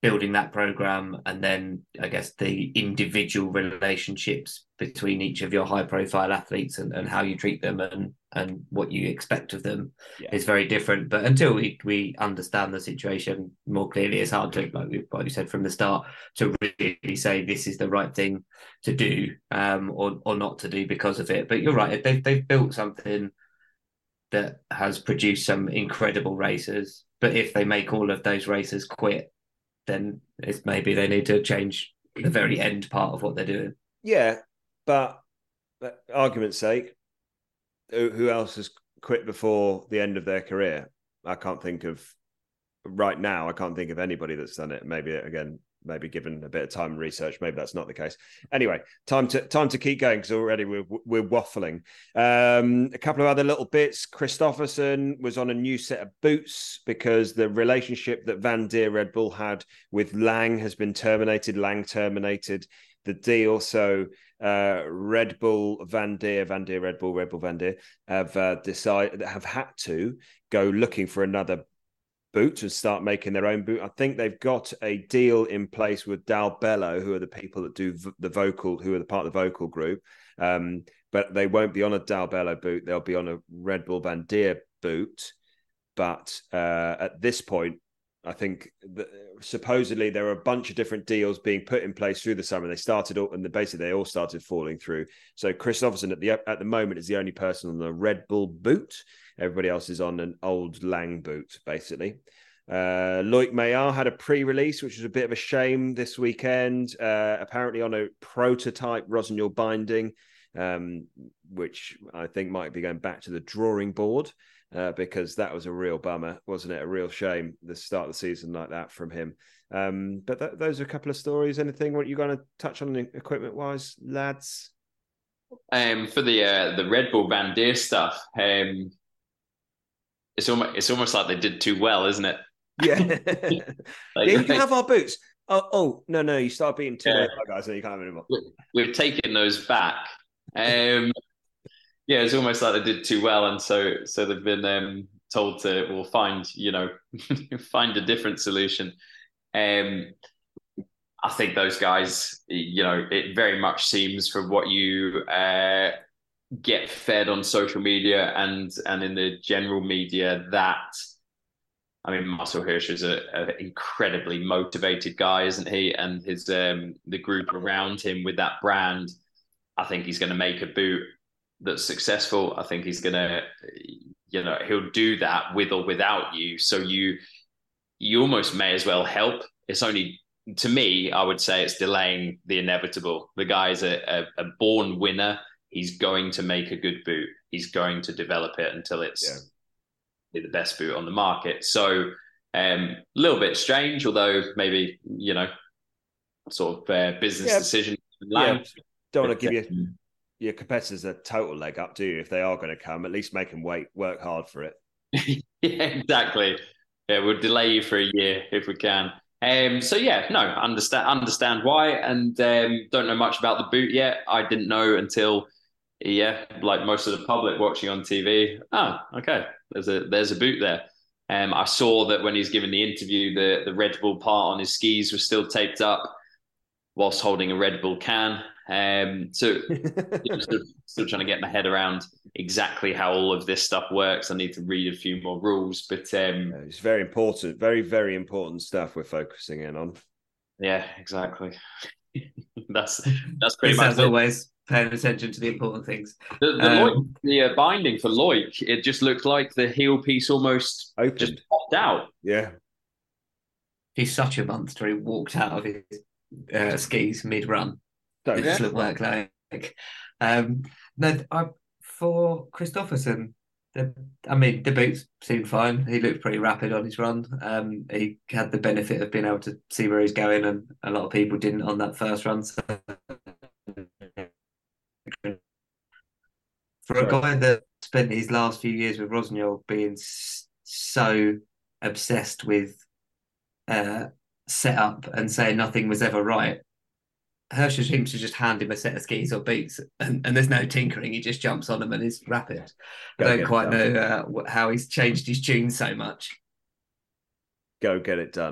building that program, and then I guess the individual relationships between each of your high profile athletes and how you treat them and what you expect of them is very different. But until we understand the situation more clearly, it's hard to, like we said from the start, to really say this is the right thing to do or not to do because of it. But you're right, they've built something that has produced some incredible racers. But if they make all of those racers quit, then it's maybe they need to change the very end part of what they're doing. Yeah, but argument's sake, who else has quit before the end of their career? I can't think of right now. I can't think of anybody that's done it. Maybe given a bit of time and research, maybe that's not the case. Anyway, time to keep going because already we're waffling. A couple of other little bits. Kristoffersen was on a new set of boots because the relationship that Van Deer Red Bull had with Lang has been terminated. Lang terminated the deal. So Red Bull, Van Deer, Red Bull, Van Deer have had to go looking for another boot and start making their own boot. I think they've got a deal in place with Dalbello, who are the people that do the vocal, who are the part of the vocal group. But they won't be on a Dalbello boot. They'll be on a Red Bull Van Deer boot. But at this point, I think supposedly there are a bunch of different deals being put in place through the summer. They started and basically they all started falling through. So Kristoffersen at the moment is the only person on the Red Bull boot. Everybody else is on an old Lang boot, basically. Loic Meillard had a pre-release, which was a bit of a shame this weekend. Apparently on a prototype Rossignol binding, which I think might be going back to the drawing board. Because that was a real bummer, wasn't it? A real shame, the start of the season like that from him. But those are a couple of stories. Anything what you're going to touch on equipment-wise, lads? For the Red Bull Van Deer stuff, it's almost like they did too well, isn't it? Yeah. You can have our boots. Oh no, you start being too late, guys, and you can't have anymore. We've taken those back. Yeah, it's almost like they did too well, and so they've been told to find find a different solution. I think those guys, it very much seems from what you get fed on social media and in the general media that, I mean, Marcel Hirschi is an incredibly motivated guy, isn't he? And his the group around him with that brand, I think he's going to make a boot that's successful. I think he's going to, he'll do that with or without you. So you almost may as well help. It's only, to me, I would say it's delaying the inevitable. The guy's a born winner. He's going to make a good boot. He's going to develop it until it's the best boot on the market. So a little bit strange, although maybe, sort of business decision. Yeah. Don't want to give your competitors a total leg up, do you? If they are going to come, at least make them work hard for it. Yeah, exactly. Yeah, we'll delay you for a year if we can. Understand why, and don't know much about the boot yet. I didn't know until, like most of the public watching on TV. Oh, okay, there's a boot there. I saw that when he's given the interview, the Red Bull part on his skis was still taped up whilst holding a Red Bull can. Still trying to get my head around exactly how all of this stuff works. I need to read a few more rules, but it's very important, very, very important stuff we're focusing in on. Yeah, exactly. that's pretty much as always, paying attention to the important things. The binding for Loic, it just looked like the heel piece almost opened. Just popped out. Yeah, he's such a monster. He walked out of his skis mid-run. It just looked like. For Kristoffersen, the boots seemed fine. He looked pretty rapid on his run. He had the benefit of being able to see where he's going, and a lot of people didn't on that first run. So for a guy that spent his last few years with Rossignol being so obsessed with setup and saying nothing was ever right, Hirschi seems to just hand him a set of skis or boots and there's no tinkering. He just jumps on them and is rapid. I don't quite know how he's changed his tune so much. Go get it done.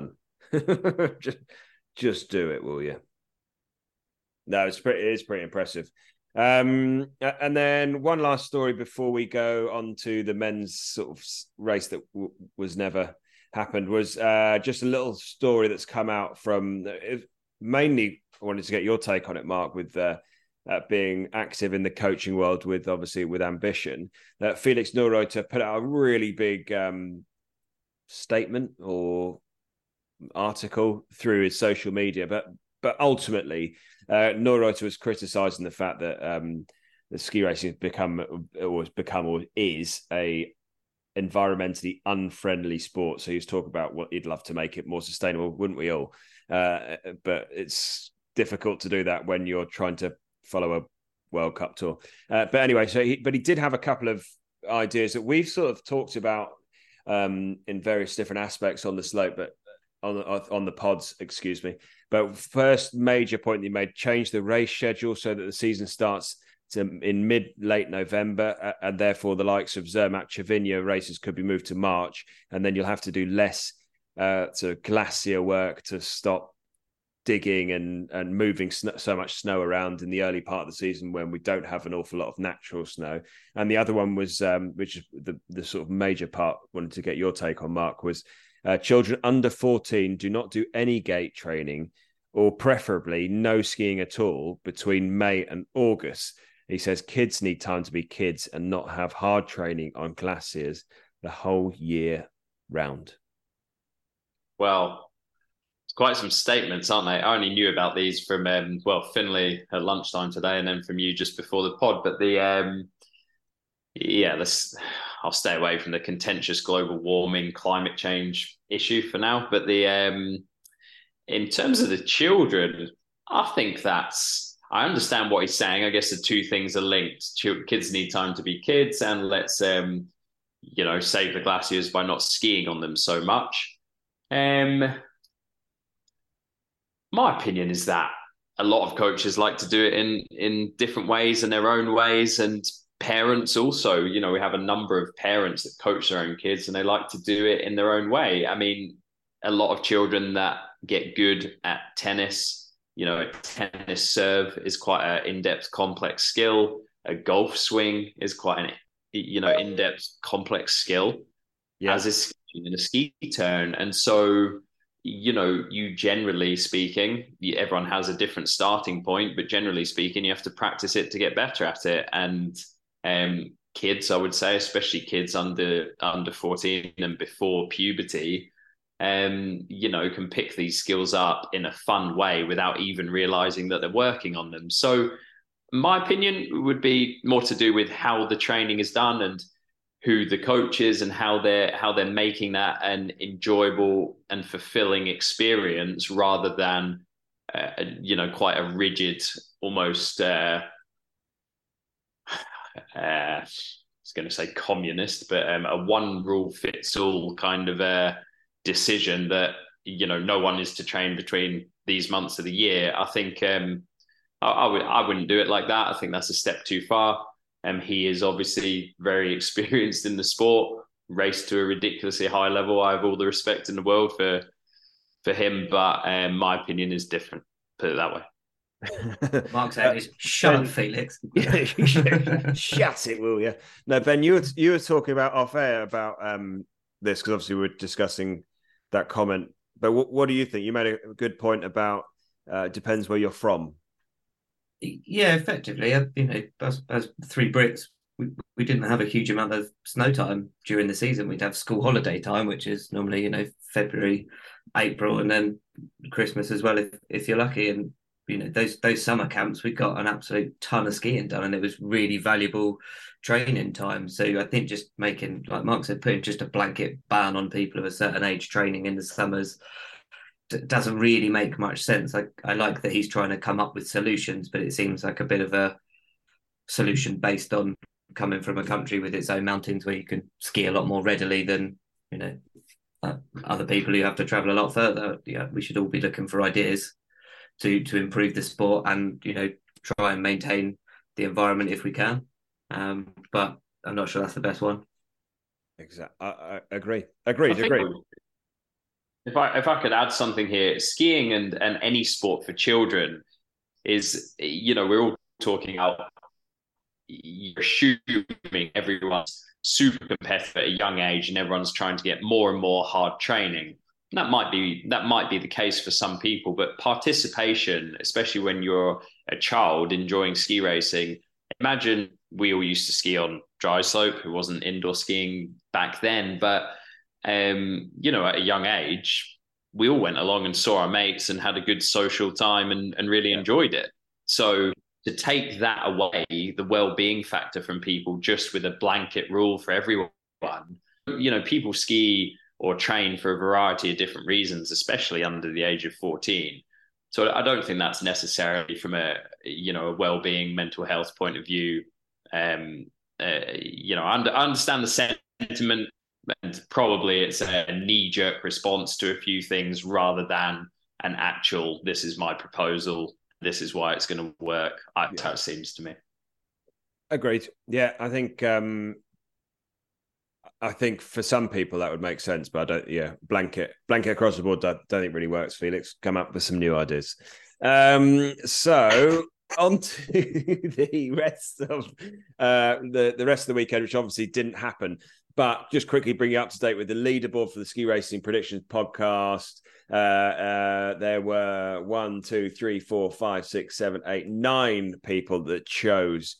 just do it, will you? No, it is pretty impressive. And then one last story before we go on to the men's sort of race that was never happened was just a little story that's come out from mainly. I wanted to get your take on it, Mark, with being active in the coaching world with ambition. That Felix Neureuther put out a really big statement or article through his social media, but ultimately Neureuther was criticising the fact that the ski racing has is a environmentally unfriendly sport. So he was talking about what he'd love to make it more sustainable, wouldn't we all? But it's difficult to do that when you're trying to follow a World Cup tour. But anyway, he did have a couple of ideas that we've sort of talked about in various different aspects on the slope, but on the pods, excuse me. But first major point that he made: change the race schedule so that the season starts in late November, and therefore the likes of Zermatt Cervinia races could be moved to March, and then you'll have to do less sort of glacier work to stop digging and moving so much snow around in the early part of the season when we don't have an awful lot of natural snow. And the other one was, which is the sort of major part, wanted to get your take on, Mark, was children under 14 do not do any gate training, or preferably no skiing at all between May and August. He says kids need time to be kids and not have hard training on glaciers the whole year round. Well, it's quite some statements, aren't they? I only knew about these from Finley at lunchtime today, and then from you just before the pod. But I'll stay away from the contentious global warming, climate change issue for now. But in terms of the children, I think I understand what he's saying. I guess the two things are linked. Kids need time to be kids, and let's save the glaciers by not skiing on them so much. My opinion is that a lot of coaches like to do it in different ways and their own ways, and parents also. We have a number of parents that coach their own kids, and they like to do it in their own way. I mean, a lot of children that get good at tennis, a tennis serve is quite an in-depth, complex skill. A golf swing is quite an in-depth, complex skill, as is in a ski turn. And so, you generally speaking, everyone has a different starting point, but generally speaking, you have to practice it to get better at it. And kids, I would say, especially kids under 14 and before puberty, can pick these skills up in a fun way without even realizing that they're working on them. So my opinion would be more to do with how the training is done and who the coach is and how they're making that an enjoyable and fulfilling experience, rather than quite a rigid, almost I was going to say communist, but a one rule fits all kind of decision that no one is to train between these months of the year. I think I wouldn't do it like that. I think that's a step too far. He is obviously very experienced in the sport, raced to a ridiculously high level. I have all the respect in the world for him, but my opinion is different. Put it that way. Mark said, "Shut up, Felix." Shut it, will you? No, Ben, you were talking about off air about this, because obviously we're discussing that comment. But what do you think? You made a good point about depends where you're from. Yeah, effectively, as three Brits, we didn't have a huge amount of snow time during the season. We'd have school holiday time, which is normally February, April, and then Christmas as well, if you're lucky. And those summer camps, we got an absolute ton of skiing done, and it was really valuable training time. So I think just making, like Mark said, putting just a blanket ban on people of a certain age training in the summers doesn't really make much sense. I like that he's trying to come up with solutions, but it seems like a bit of a solution based on coming from a country with its own mountains where you can ski a lot more readily than other people who have to travel a lot further. Yeah, we should all be looking for ideas to improve the sport and try and maintain the environment if we can. But I'm not sure that's the best one. Exactly. I agree. Agreed. If I could add something here, skiing and any sport for children is, we're all talking about, you're assuming everyone's super competitive at a young age and everyone's trying to get more and more hard training. That might be the case for some people, but participation, especially when you're a child enjoying ski racing, imagine we all used to ski on dry slope. It wasn't indoor skiing back then, but at a young age, we all went along and saw our mates and had a good social time and really enjoyed it. So to take that away, the well-being factor from people just with a blanket rule for everyone, people ski or train for a variety of different reasons, especially under the age of 14. So I don't think that's necessarily from a well-being, mental health point of view. I understand the sentiment, and probably it's a knee-jerk response to a few things rather than an actual, this is my proposal, this is why it's going to work. That's how it seems to me. Agreed. Yeah, I think for some people that would make sense, but I don't. Yeah, blanket across the board. Don't think really works. Felix, come up with some new ideas. So on to the rest of the rest of the weekend, which obviously didn't happen. But just quickly bring you up to date with the leaderboard for the Ski Racing Predictions podcast. There were 1, 2, 3, 4, 5, 6, 7, 8, 9 people that chose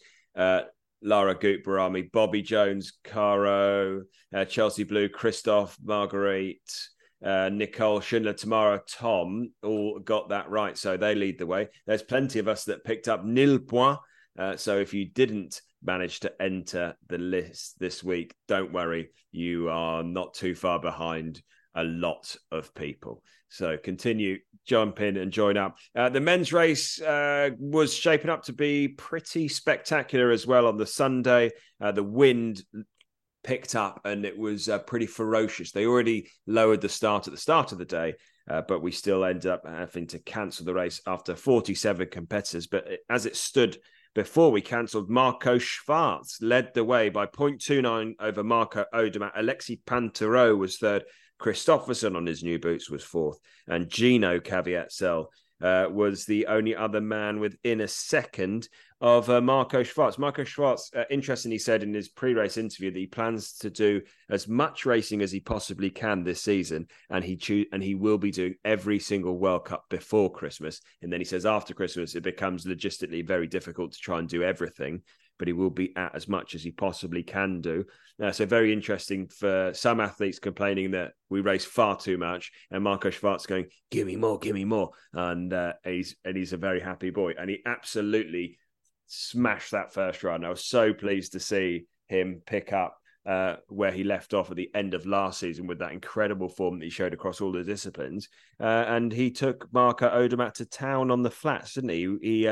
Lara Gutbarami, Bobby Jones, Caro, Chelsea Blue, Christoph, Marguerite, Nicole, Schindler, Tamara, Tom, all got that right. So they lead the way. There's plenty of us that picked up nil point. So if you didn't manage to enter the list this week, don't worry. You are not too far behind a lot of people. So continue, jump in and join up. The men's race was shaping up to be pretty spectacular as well on the Sunday. The wind picked up and it was pretty ferocious. They already lowered the start at the start of the day, but we still ended up having to cancel the race after 47 competitors. But as it stood before we cancelled, Marco Schwarz led the way by 0.29 over Marco Odermatt. Alexis Pinturault was third. Christopherson on his new boots was fourth. And Gino Caviezel was the only other man within a second of Marco Schwarz. Marco Schwarz, interestingly, said in his pre-race interview that he plans to do as much racing as he possibly can this season, and he will be doing every single World Cup before Christmas. And then he says after Christmas, it becomes logistically very difficult to try and do everything, but he will be at as much as he possibly can do. So very interesting for some athletes complaining that we race far too much, and Marco Schwarz going, give me more. And he's a very happy boy. And he absolutely smashed that first run. I was so pleased to see him pick up where he left off at the end of last season with that incredible form that he showed across all the disciplines. And he took Marco Odermatt to town on the flats, didn't he?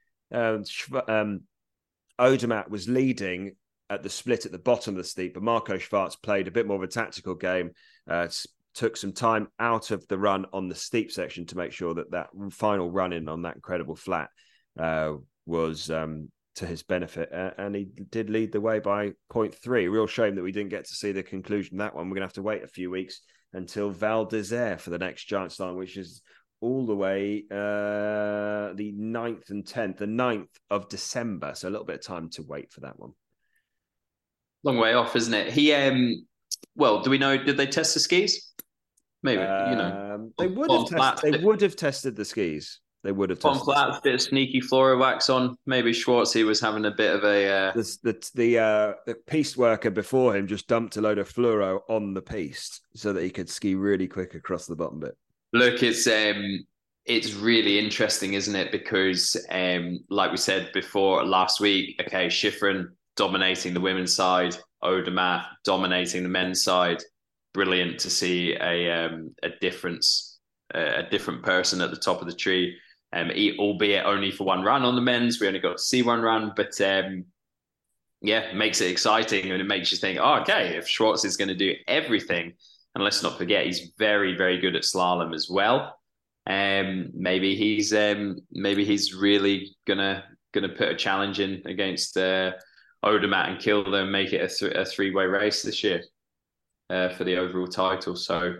Odermatt was leading at the split at the bottom of the steep, but Marco Schwarz played a bit more of a tactical game, took some time out of the run on the steep section to make sure that final run in on that incredible flat was to his benefit. And he did lead the way by 0.3. Real shame that we didn't get to see the conclusion of that one. We're going to have to wait a few weeks until Val d'Isère for the next Giant Slalom, which is all the way the 9th and 10th, the 9th of December. So a little bit of time to wait for that one. Long way off, isn't it? He, well, do we know, did they test the skis? Maybe, They would have tested the skis. They would have tested flat, bit of sneaky Flora wax on. Maybe Schwartzy was having a bit of a... The piste worker before him just dumped a load of fluoro on the piste so that he could ski really quick across the bottom bit. Look, it's really interesting, isn't it? Because like we said before last week, okay, Shiffrin dominating the women's side, Odermatt dominating the men's side. Brilliant to see a difference, a different person at the top of the tree. Albeit only for one run on the men's, we only got to see one run, but it makes it exciting, and it makes you think, oh, okay, if Schwarz is going to do everything. And let's not forget, he's very, very good at slalom as well. Maybe he's really gonna put a challenge in against Odermatt and Kilder and make it a three-way race this year for the overall title. So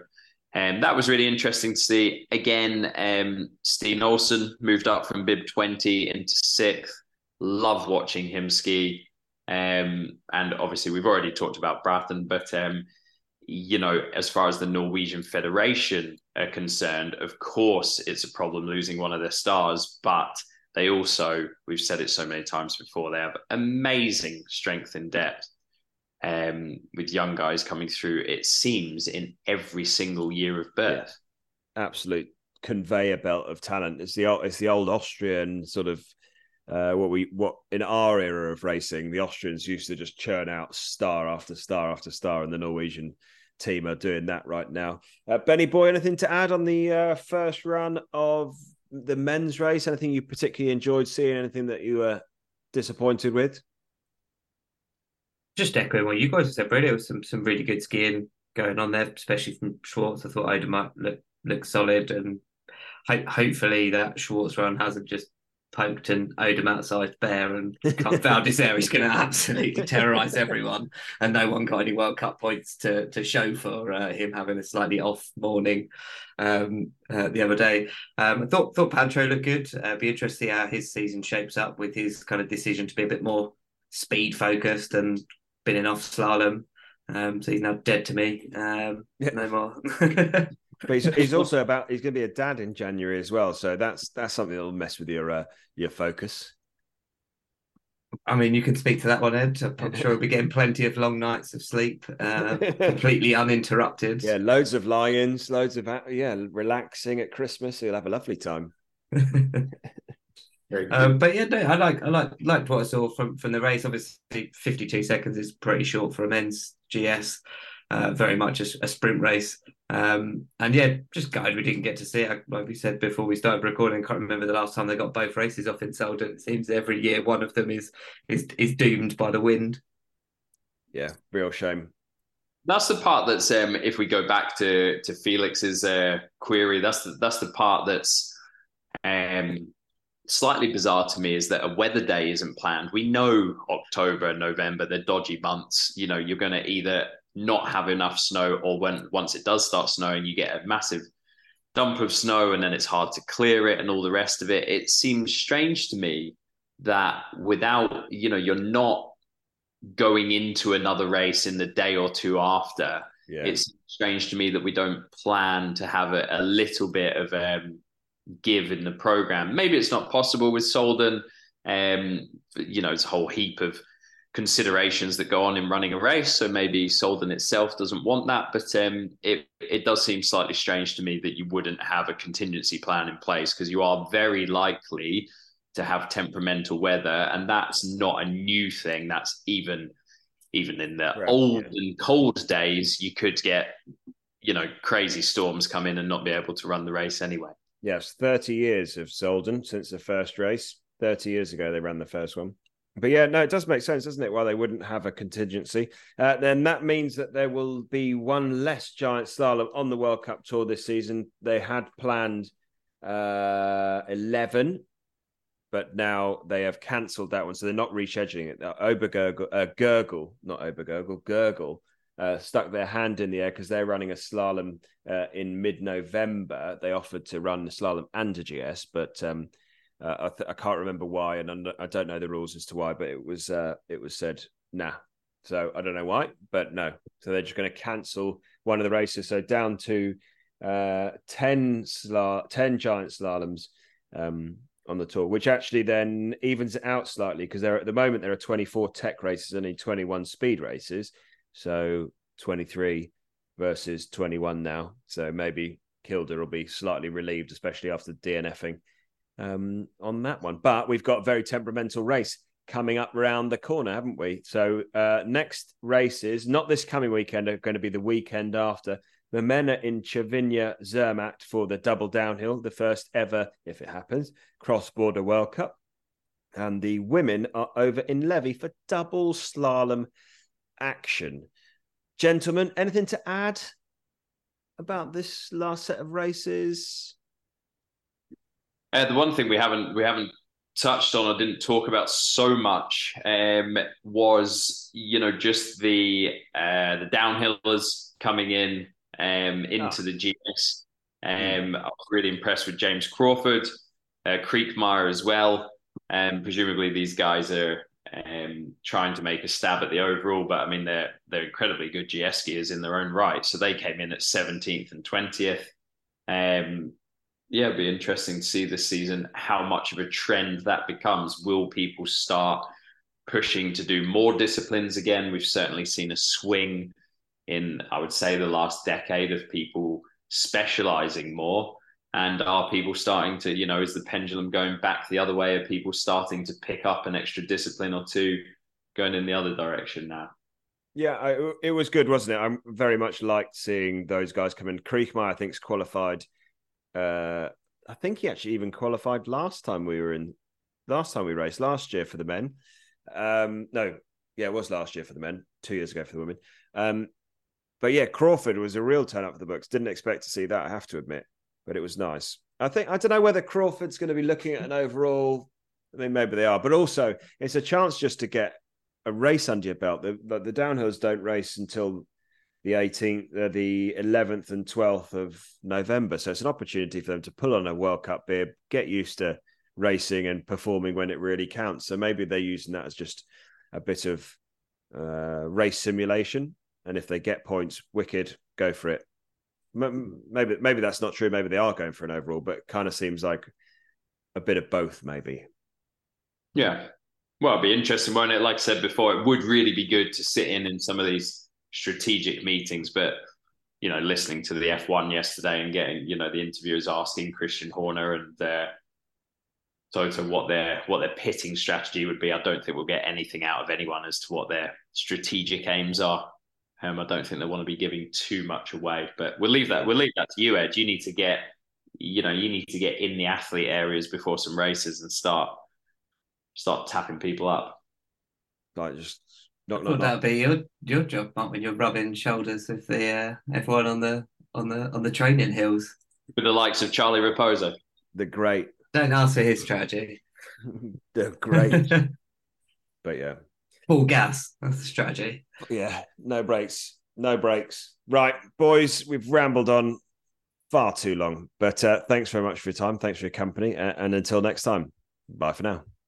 And that was really interesting to see. Again, Steen Olsen moved up from bib 20 into 6th. Love watching him ski. And obviously, we've already talked about Brathen, but as far as the Norwegian Federation are concerned, of course, it's a problem losing one of their stars, but they also, we've said it so many times before, they have amazing strength and depth. With young guys coming through, it seems, in every single year of birth. Yeah. Absolute conveyor belt of talent. It's the old Austrian sort of what in our era of racing, the Austrians used to just churn out star after star after star, and the Norwegian team are doing that right now. Benny Boy, anything to add on the first run of the men's race? Anything you particularly enjoyed seeing? Anything that you were disappointed with? Just echoing what you guys have said, really. There was some really good skiing going on there, especially from Schwartz. I thought Odermatt looked solid, and hopefully that Schwartz run hasn't just poked an Odermatt-sized bear and Valdisere is going to absolutely terrorise everyone, and no one got any World Cup points to show for him having a slightly off morning the other day. I thought Pantro looked good. Be interested to see how his season shapes up with his kind of decision to be a bit more speed focused and been off slalom. So he's now dead to me. No more. But he's also he's going to be a dad in January as well. So that's something that'll mess with your focus. I mean, you can speak to that one, Ed. I'm sure we'll be getting plenty of long nights of sleep, completely uninterrupted. Yeah, loads of lions, loads of relaxing at Christmas. You'll have a lovely time. But yeah, no, I liked what I saw from the race. Obviously, 52 seconds is pretty short for a men's GS. Very much a sprint race. And yeah, just glad we didn't get to see it. Like we said before we started recording, I can't remember the last time they got both races off in Selden. It seems every year one of them is doomed by the wind. Yeah, real shame. That's the part that's if we go back to Felix's query, that's the part that's slightly bizarre to me, is that a weather day isn't planned. We know October and November, they're dodgy months. You're going to either not have enough snow, or once it does start snowing, you get a massive dump of snow and then it's hard to clear it and all the rest of it. It seems strange to me that without, you're not going into another race in the day or two after. Yeah. It's strange to me that we don't plan to have a little bit of give in the program. Maybe it's not possible with Selden. It's a whole heap of considerations that go on in running a race, so maybe Selden itself doesn't want that, but it does seem slightly strange to me that you wouldn't have a contingency plan in place, because you are very likely to have temperamental weather, and that's not a new thing. That's even in the old and cold days, you could get crazy storms come in and not be able to run the race anyway. Yes, 30 years of Selden since the first race. 30 years ago they ran the first one. But yeah, no, it does make sense, doesn't it? Why they wouldn't have a contingency. Then that means that there will be one less giant slalom on the World Cup Tour this season. They had planned 11, but now they have cancelled that one. So they're not rescheduling it. Gurgel stuck their hand in the air because they're running a slalom in mid-November. They offered to run the slalom and a GS, but I can't remember why, and I don't know the rules as to why, but it was said nah. So I don't know why, but no. So they're just going to cancel one of the races. So down to 10 giant slaloms on the tour, which actually then evens it out slightly, because at the moment there are 24 tech races and only 21 speed races. So 23 versus 21 now. So maybe Kilde will be slightly relieved, especially after DNFing on that one. But we've got a very temperamental race coming up around the corner, haven't we? So next races, not this coming weekend, are going to be the weekend after. The men are in Cervinia Zermatt for the double downhill, the first ever, if it happens, cross-border World Cup. And the women are over in Levy for double slalom action. Gentlemen, anything to add about this last set of races? The one thing we haven't touched on or didn't talk about so much was just the downhillers coming in into the GS. I was really impressed with James Crawford, Kriekmeyer as well. Presumably these guys are trying to make a stab at the overall, but I mean they're incredibly good GS skiers in their own right. So they came in at 17th and 20th. It'd be interesting to see this season how much of a trend that becomes. Will people start pushing to do more disciplines again? We've certainly seen a swing in, I would say, the last decade of people specializing more. And are people starting to, is the pendulum going back the other way? Are people starting to pick up an extra discipline or two going in the other direction now? Yeah, it was good, wasn't it? I very much liked seeing those guys come in. Kriekmeyer, I think, is qualified. I think he actually even qualified last time we raced last year for the men. It was last year for the men, 2 years ago for the women. But yeah, Crawford was a real turn up for the books. Didn't expect to see that, I have to admit, but it was nice. I don't know whether Crawford's going to be looking at an overall. I mean, maybe they are, but also it's a chance just to get a race under your belt. The downhills don't race until the 18th, the 11th and 12th of November. So it's an opportunity for them to pull on a World Cup bib, get used to racing and performing when it really counts. So maybe they're using that as just a bit of race simulation. And if they get points, wicked, go for it. Maybe that's not true. Maybe they are going for an overall, but it kind of seems like a bit of both, maybe. Yeah. Well, it'd be interesting, won't it? Like I said before, it would really be good to sit in some of these strategic meetings, but listening to the F1 yesterday and getting the interviewers asking Christian Horner and Toto what their pitting strategy would be. I don't think we'll get anything out of anyone as to what their strategic aims are. I don't think they want to be giving too much away, but we'll leave that to you, Ed. You need to get in the athlete areas before some races and start tapping people up. Like just that'd be your job, Mark, when you're rubbing shoulders with the everyone on the training hills with the likes of Charlie Raposo. The great. Don't ask for his strategy. The great. But yeah. Full gas. That's the strategy. Yeah. No breaks. Right, boys, we've rambled on far too long. But thanks very much for your time. Thanks for your company. And until next time, bye for now.